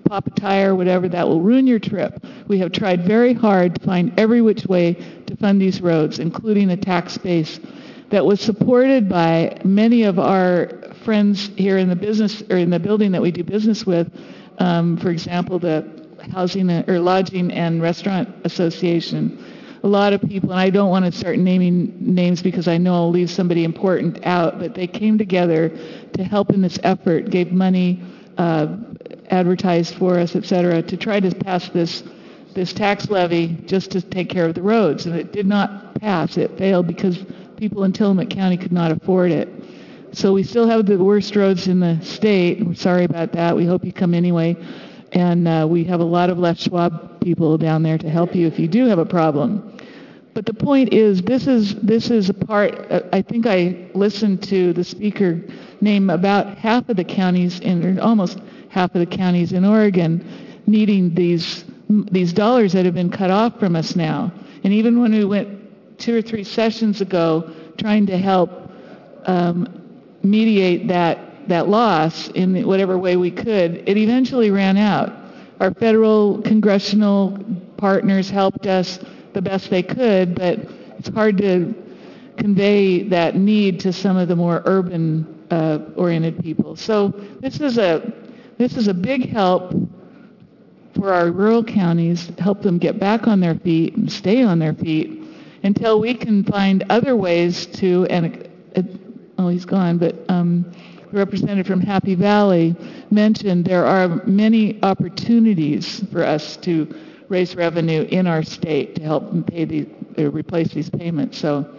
pop a tire, whatever, that will ruin your trip. We have tried very hard to find every which way to fund these roads, including a tax base that was supported by many of our friends here in the business or in the building that we do business with. Um, for example, the Housing or Lodging and Restaurant Association. A lot of people, and I don't want to start naming names because I know I'll leave somebody important out, but they came together to help in this effort, gave money, uh, advertised for us, et cetera, to try to pass this this tax levy just to take care of the roads. And it did not pass. It failed because people in Tillamook County could not afford it. So we still have the worst roads in the state. We're sorry about that. We hope you come anyway. And uh, we have a lot of Left Schwab people down there to help you if you do have a problem. But the point is, this is this is a part. Uh, I think I listened to the speaker name about half of the counties in, or almost half of the counties in Oregon, needing these these dollars that have been cut off from us now. And even when we went two or three sessions ago, trying to help um, mediate that that loss in whatever way we could, it eventually ran out. Our federal congressional partners helped us the best they could, but it's hard to convey that need to some of the more urban uh, oriented people. So this is a this is a big help for our rural counties, help them get back on their feet and stay on their feet until we can find other ways to, and uh, oh, he's gone, but um, the representative from Happy Valley mentioned there are many opportunities for us to raise revenue in our state to help them pay these, or replace these payments. So,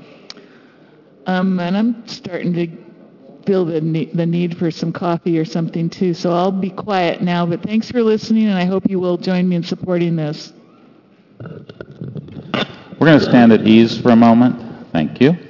um, and I'm starting to feel the need, the need for some coffee or something too. So I'll be quiet now, but thanks for listening, and I hope you will join me in supporting this. We're going to stand at ease for a moment. Thank you.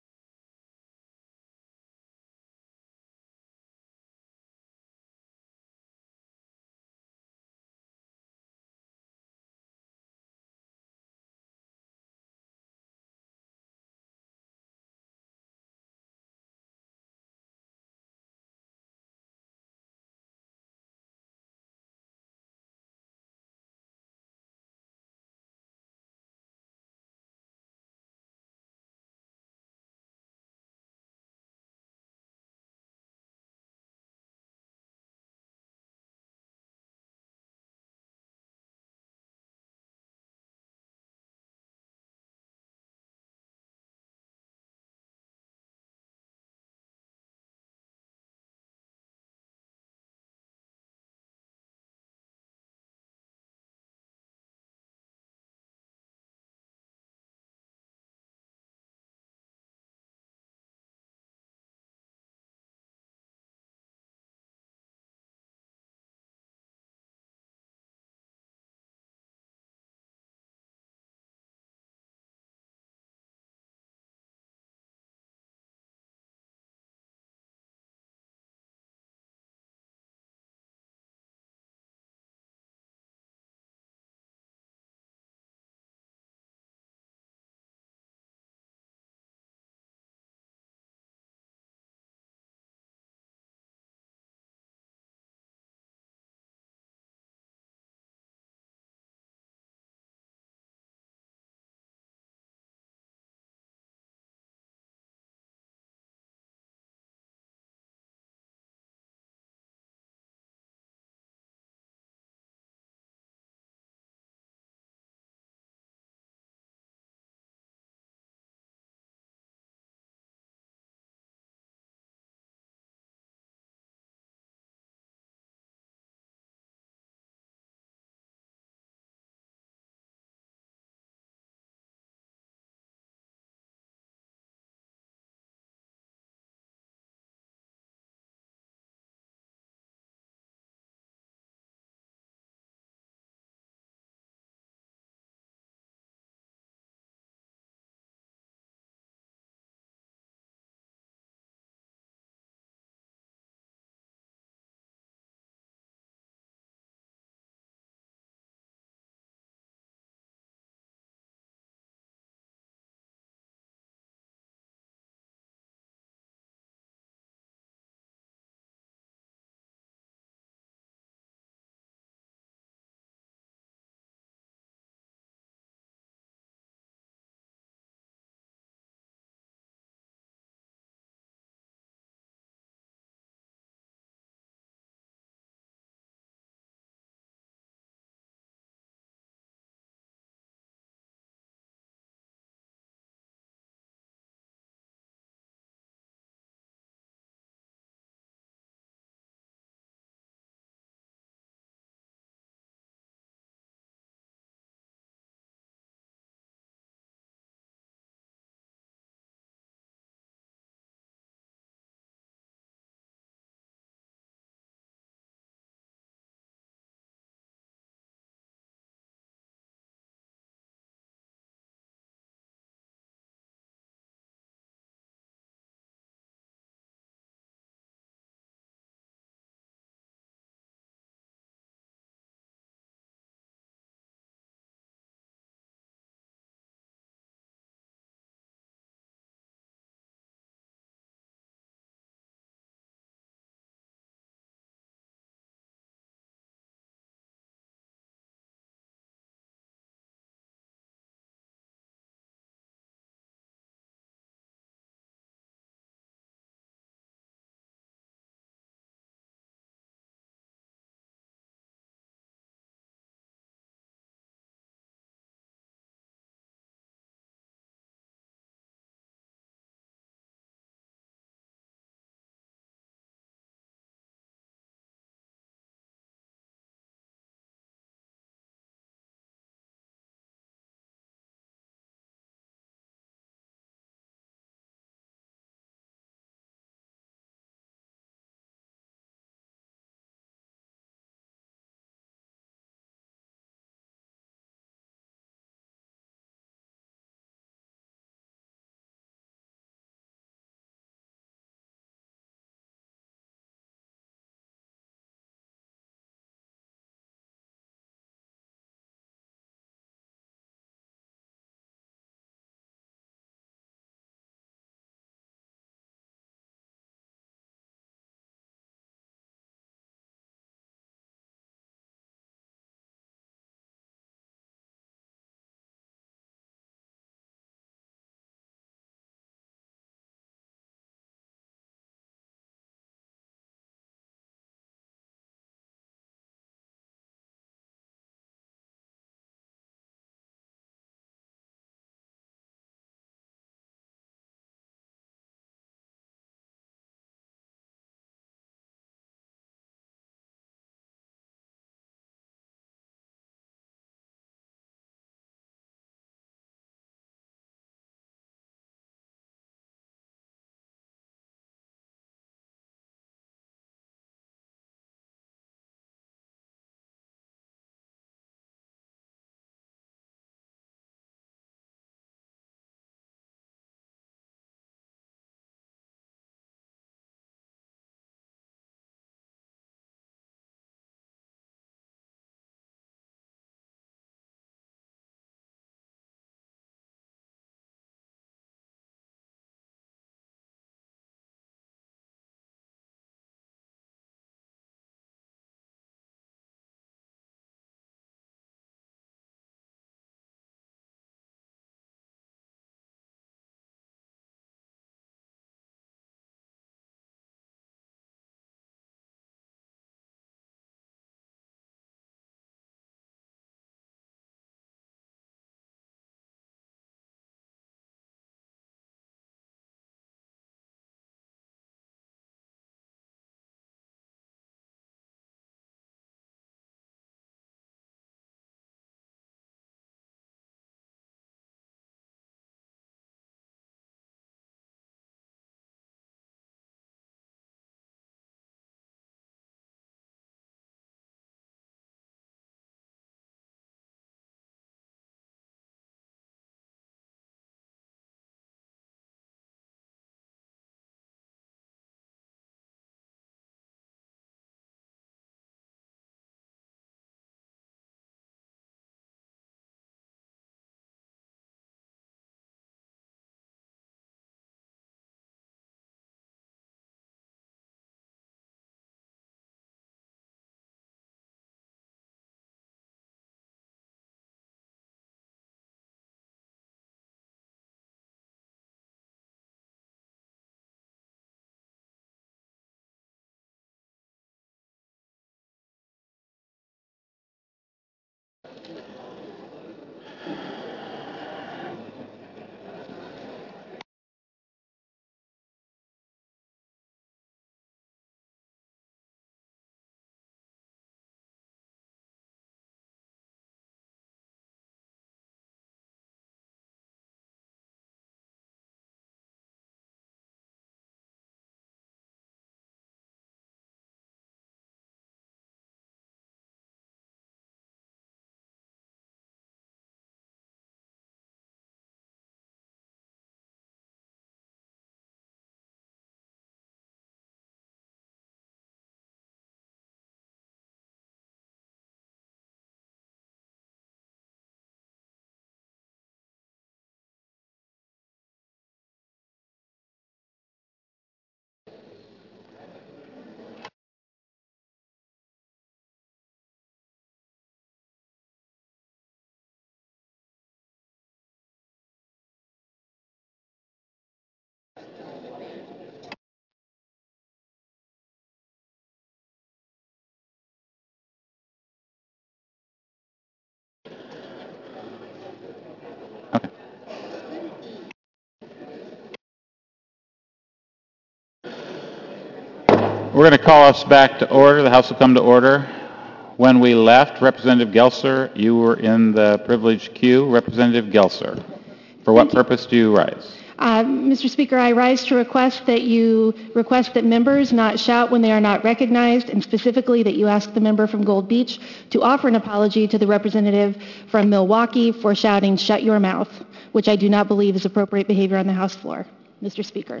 We're going to call us back to order. The House will come to order. When we left, Representative Gelser, you were in the privileged queue. Representative Gelser, for what purpose do you rise? Uh, Mister Speaker, I rise to request that you request that members not shout when they are not recognized, and specifically that you ask the member from Gold Beach to offer an apology to the representative from Milwaukee for shouting, "Shut your mouth," which I do not believe is appropriate behavior on the House floor. Mister Speaker.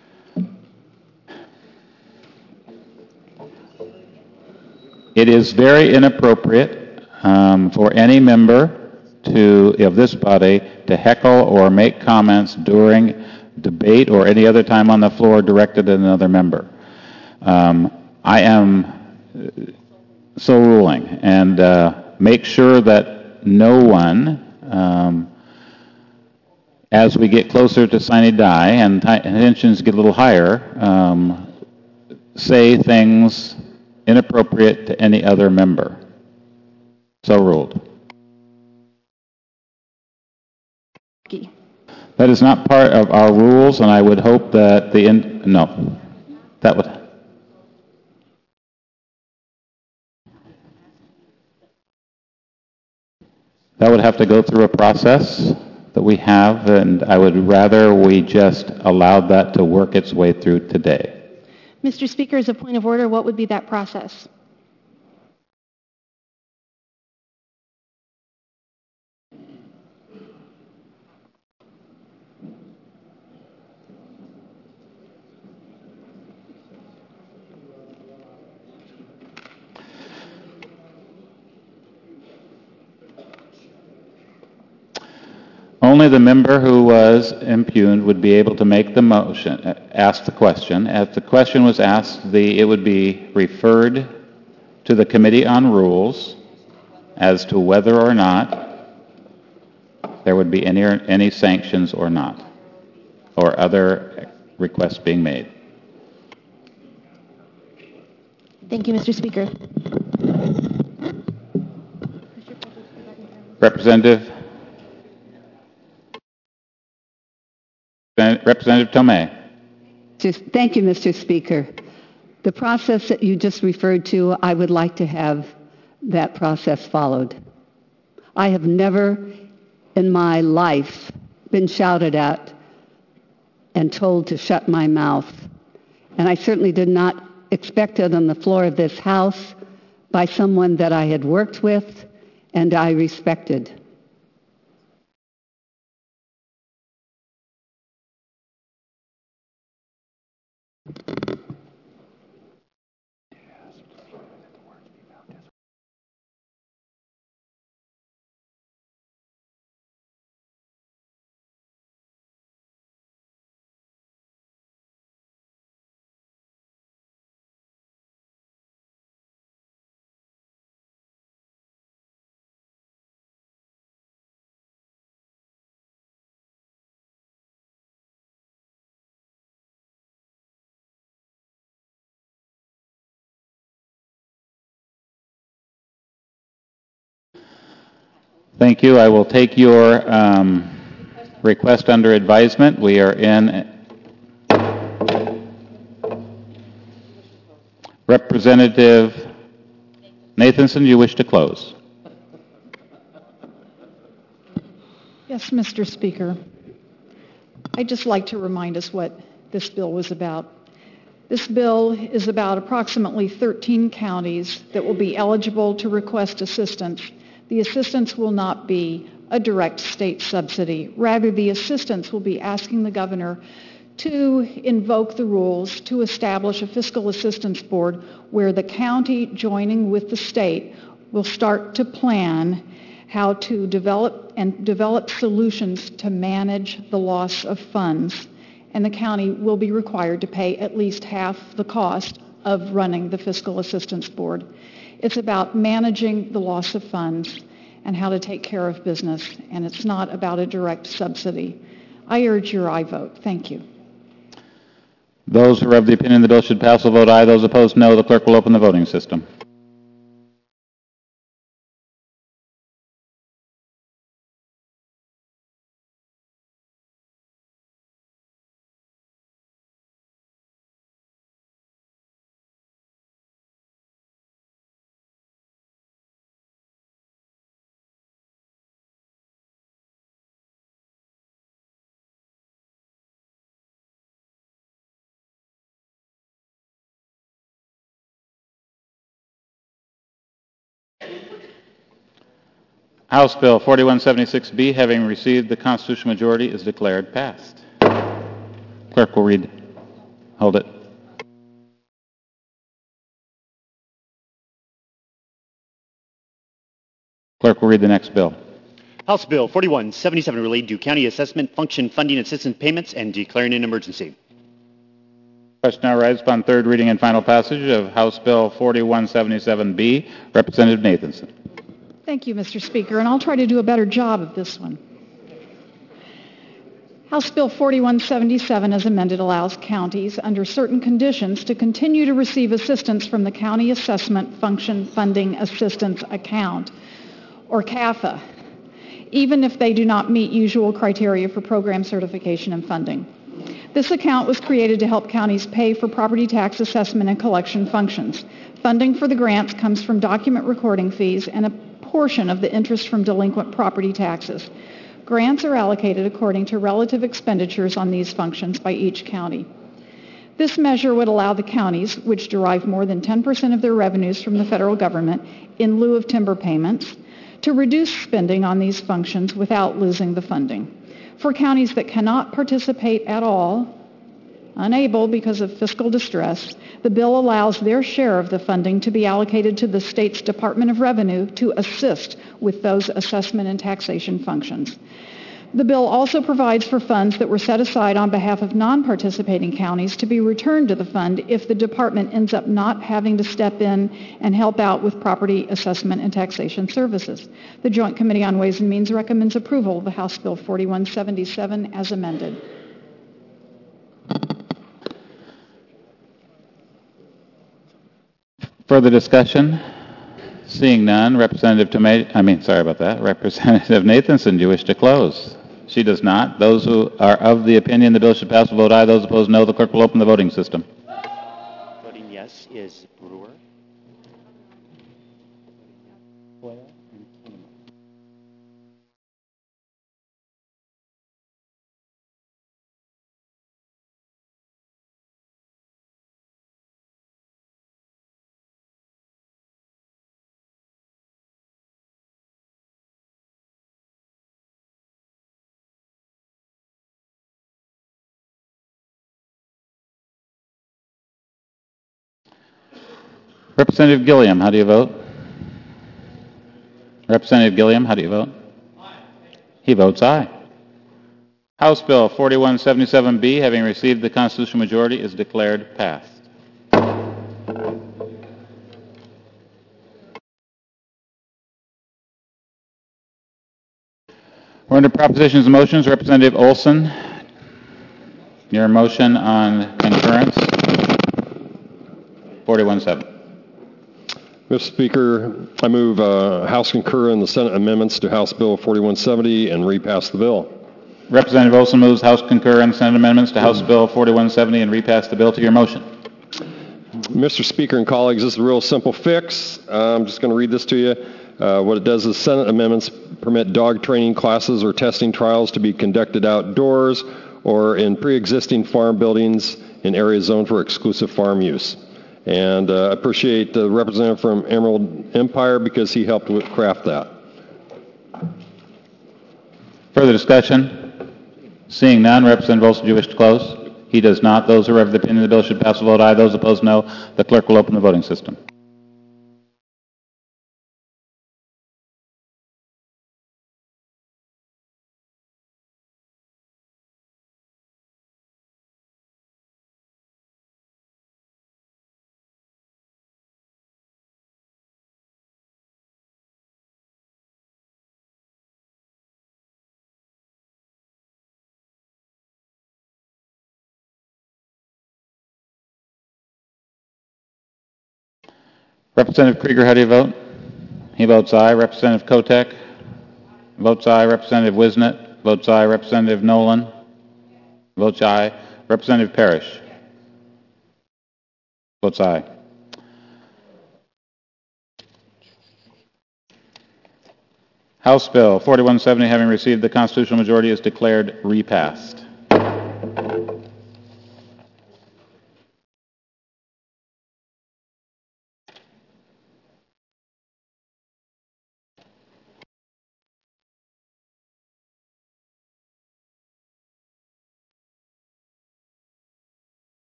It is very inappropriate um, for any member to, of this body to heckle or make comments during debate or any other time on the floor directed at another member. Um, I am so ruling, and uh, make sure that no one, um, as we get closer to sine die and t- tensions get a little higher, um, say things inappropriate to any other member. So ruled. That is not part of our rules, and I would hope that the in, no, that would. That would have to go through a process that we have, and I would rather we just allowed that to work its way through today. Mister Speaker, as a point of order, what would be that process? Only the member who was impugned would be able to make the motion, ask the question. If the question was asked, the, it would be referred to the Committee on Rules as to whether or not there would be any, any sanctions or not, or other requests being made. Thank you, Mister Speaker. Representative Representative Tomei. Just, thank you, Mister Speaker. The process that you just referred to, I would like to have that process followed. I have never in my life been shouted at and told to shut my mouth. And I certainly did not expect it on the floor of this House by someone that I had worked with and I respected. Thank you. I will take your um, request under advisement. We are in. Representative Nathanson, you wish to close? Yes, Mister Speaker. I'd just like to remind us what this bill was about. This bill is about approximately thirteen counties that will be eligible to request assistance. The assistance will not be a direct state subsidy. Rather, the assistance will be asking the governor to invoke the rules to establish a fiscal assistance board where the county, joining with the state, will start to plan how to develop and develop solutions to manage the loss of funds. And the county will be required to pay at least half the cost of running the fiscal assistance board. It's about managing the loss of funds and how to take care of business, and it's not about a direct subsidy. I urge your aye vote. Thank you. Those who are of the opinion the bill should pass will vote aye. Those opposed, no. The clerk will open the voting system. House Bill forty-one seventy-six B, having received the constitutional majority, is declared passed. Clerk will read. Hold it. Clerk will read the next bill. House Bill forty-one seventy-seven relating to county assessment function funding assistance payments and declaring an emergency. Question now arises upon third reading and final passage of House Bill forty-one seventy-seven B. Representative Nathanson. Thank you, Mister Speaker, and I'll try to do a better job of this one. House Bill forty-one seventy-seven, as amended, allows counties, under certain conditions, to continue to receive assistance from the County Assessment Function Funding Assistance Account, or C A F A, even if they do not meet usual criteria for program certification and funding. This account was created to help counties pay for property tax assessment and collection functions. Funding for the grants comes from document recording fees and a portion of the interest from delinquent property taxes. Grants are allocated according to relative expenditures on these functions by each county. This measure would allow the counties, which derive more than ten percent of their revenues from the federal government in lieu of timber payments, to reduce spending on these functions without losing the funding. For counties that cannot participate at all, unable because of fiscal distress, the bill allows their share of the funding to be allocated to the state's Department of Revenue to assist with those assessment and taxation functions. The bill also provides for funds that were set aside on behalf of non-participating counties to be returned to the fund if the department ends up not having to step in and help out with property assessment and taxation services. The Joint Committee on Ways and Means recommends approval of the House Bill forty-one seventy-seven as amended. Further discussion? Seeing none, Representative Tomei, I mean, sorry about that. Representative Nathanson, do you wish to close? She does not. Those who are of the opinion the bill should pass will vote aye. Those opposed, no. The clerk will open the voting system. Voting yes is Brewer. Hoyle and Kinnaman. Representative Gilliam, how do you vote? Representative Gilliam, how do you vote? Aye. He votes aye. House Bill forty-one seventy-seven B, having received the constitutional majority, is declared passed. We're under propositions and motions. Representative Olson, your motion on concurrence, forty-one seven. Mister Speaker, I move uh, House concur in the Senate amendments to House Bill forty-one seventy and repass the bill. Representative Olson moves House concur in Senate amendments to House Bill forty-one seventy and repass the bill. To your motion. Mister Speaker and colleagues, this is a real simple fix. Uh, I'm just going to read this to you. Uh, what it does is Senate amendments permit dog training classes or testing trials to be conducted outdoors or in pre-existing farm buildings in areas zoned for exclusive farm use. And uh, I appreciate the representative from Emerald Empire because he helped with craft that. Further discussion? Seeing none, Representative Olson, do you wish to close? He does not. Those who are of the opinion the bill should pass will vote aye. Those opposed, no. The clerk will open the voting system. Representative Krieger, how do you vote? He votes aye. Representative Kotek votes aye. Representative Wisnett votes aye. Representative Nolan votes aye. Representative Parrish votes aye. House Bill forty-one seventy, having received the constitutional majority, is declared repassed.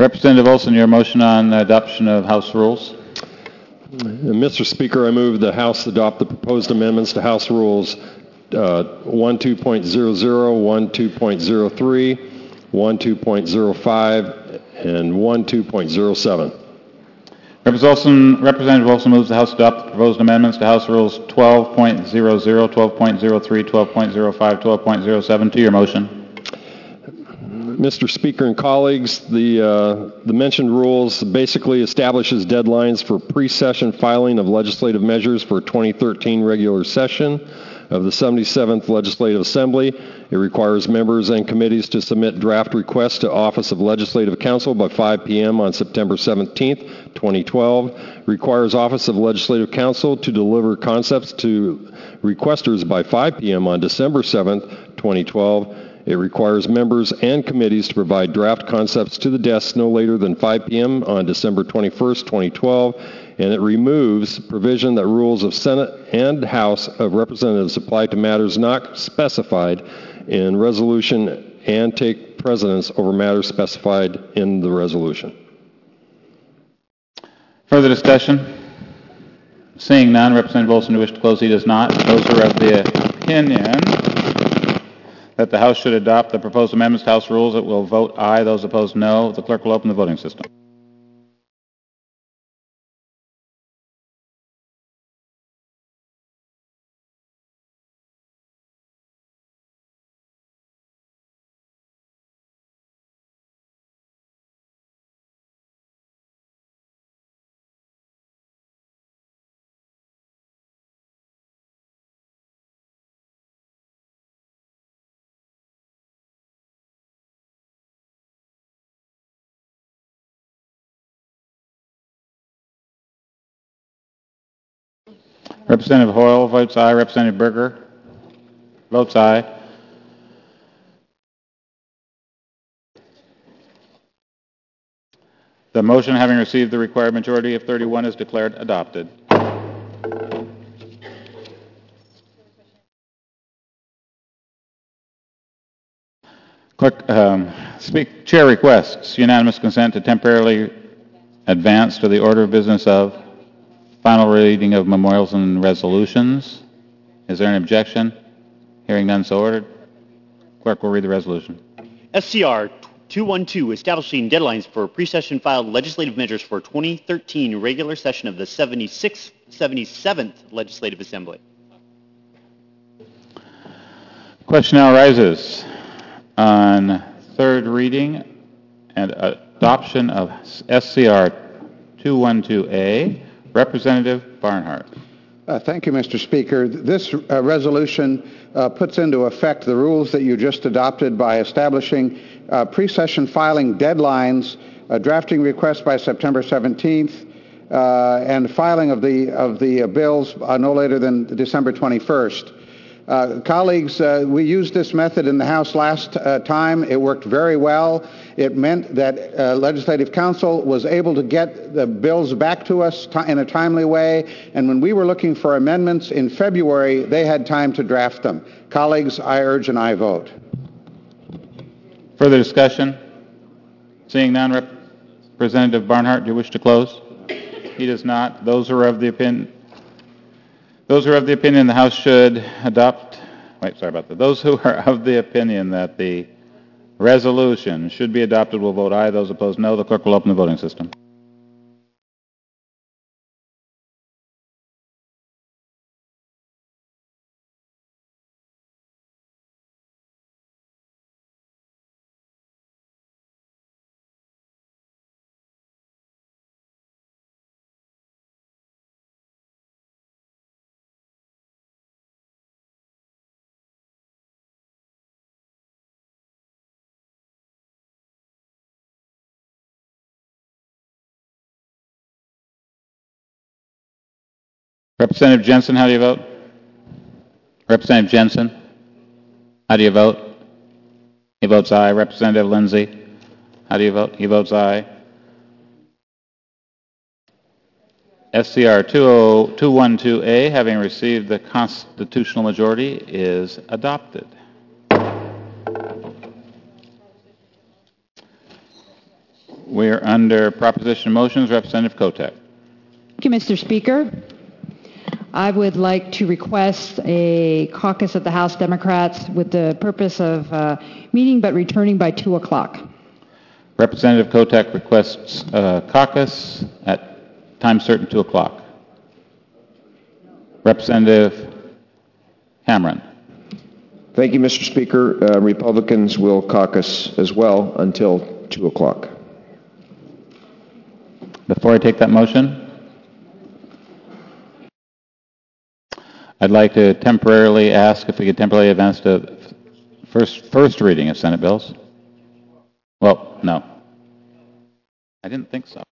Representative Olson, your motion on adoption of House rules. Mister Speaker, I move the House adopt the proposed amendments to House Rules uh, twelve point oh oh, twelve point oh three, twelve point oh five, and twelve point oh seven. Representative Olson, Representative Olson moves the House adopt the proposed amendments to House Rules twelve point oh oh, twelve point oh three, twelve point oh five, twelve point oh seven. To your motion. Mister Speaker and colleagues, the, uh, the mentioned rules basically establishes deadlines for pre-session filing of legislative measures for twenty thirteen regular session of the seventy-seventh Legislative Assembly. It requires members and committees to submit draft requests to Office of Legislative Counsel by five p.m. on September seventeenth, twenty twelve. Requires Office of Legislative Counsel to deliver concepts to requesters by five p.m. on December seventh, twenty twelve. It requires members and committees to provide draft concepts to the desk no later than five p.m. on December twenty-first, twenty twelve, and it removes provision that rules of Senate and House of Representatives apply to matters not specified in resolution and take precedence over matters specified in the resolution. Further discussion? Seeing none, Representative Olson, who wishes to close, he does not. Those are of the opinion that the House should adopt the proposed amendments to House rules, it will vote aye. Those opposed, no. The clerk will open the voting system. Representative Hoyle votes aye. Representative Berger votes aye. The motion, having received the required majority of thirty-one, is declared adopted. Clerk, um, speak, Chair requests unanimous consent to temporarily advance to the order of business of final reading of memorials and resolutions. Is there an objection? Hearing none, so ordered. Clerk will read the resolution. S C R two twelve, establishing deadlines for pre-session filed legislative measures for twenty thirteen regular session of the seventy-sixth, seventy-seventh Legislative Assembly. Question now arises on third reading and adoption of S C R two twelve A. Representative Barnhart. Uh, thank you, Mister Speaker. This uh, resolution uh, puts into effect the rules that you just adopted by establishing uh, pre-session filing deadlines, uh, drafting requests by September seventeenth, uh, and filing of the of the uh, bills uh, no later than December twenty-first. Uh, colleagues, uh, we used this method in the House last uh, time. It worked very well. It meant that uh, Legislative Counsel was able to get the bills back to us t- in a timely way, and when we were looking for amendments in February, they had time to draft them. Colleagues, I urge an aye vote. Further discussion? Seeing none, Representative Barnhart, do you wish to close? He does not. Those are of the opinion... Those who are of the opinion the House should adopt, wait, sorry about that. Those who are of the opinion that the resolution should be adopted will vote aye. Those opposed, no. The clerk will open the voting system. Representative Jensen, how do you vote? Representative Jensen, how do you vote? He votes aye. Representative Lindsay, how do you vote? He votes aye. S C R two twelve A, having received the constitutional majority, is adopted. We are under proposition motions. Representative Kotek. Thank you, Mister Speaker. I would like to request a caucus of the House Democrats with the purpose of uh, meeting but returning by two o'clock. Representative Kotek requests uh, caucus at time certain two o'clock. Representative Cameron. Thank you, Mister Speaker. Uh, Republicans will caucus as well until two o'clock. Before I take that motion, I'd like to temporarily ask if we could temporarily advance to first first reading of Senate bills. Well, no. I didn't think so.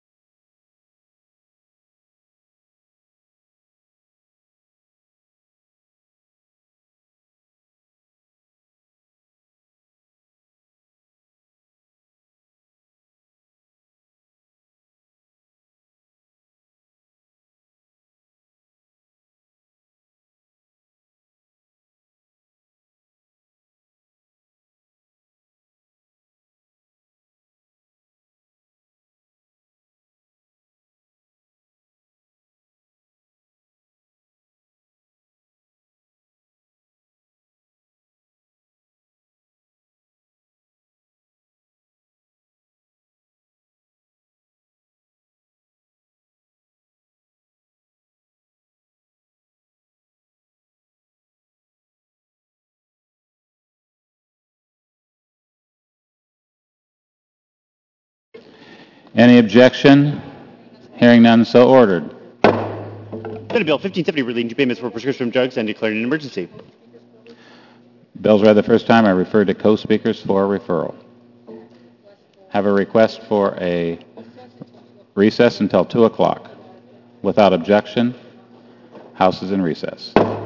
Any objection? Hearing none, so ordered. Senate Bill fifteen seventy, relating to payments for prescription drugs and declaring an emergency. Bills read the first time. I refer to co-speakers for referral. Have a request for a recess until two o'clock. Without objection, House is in recess.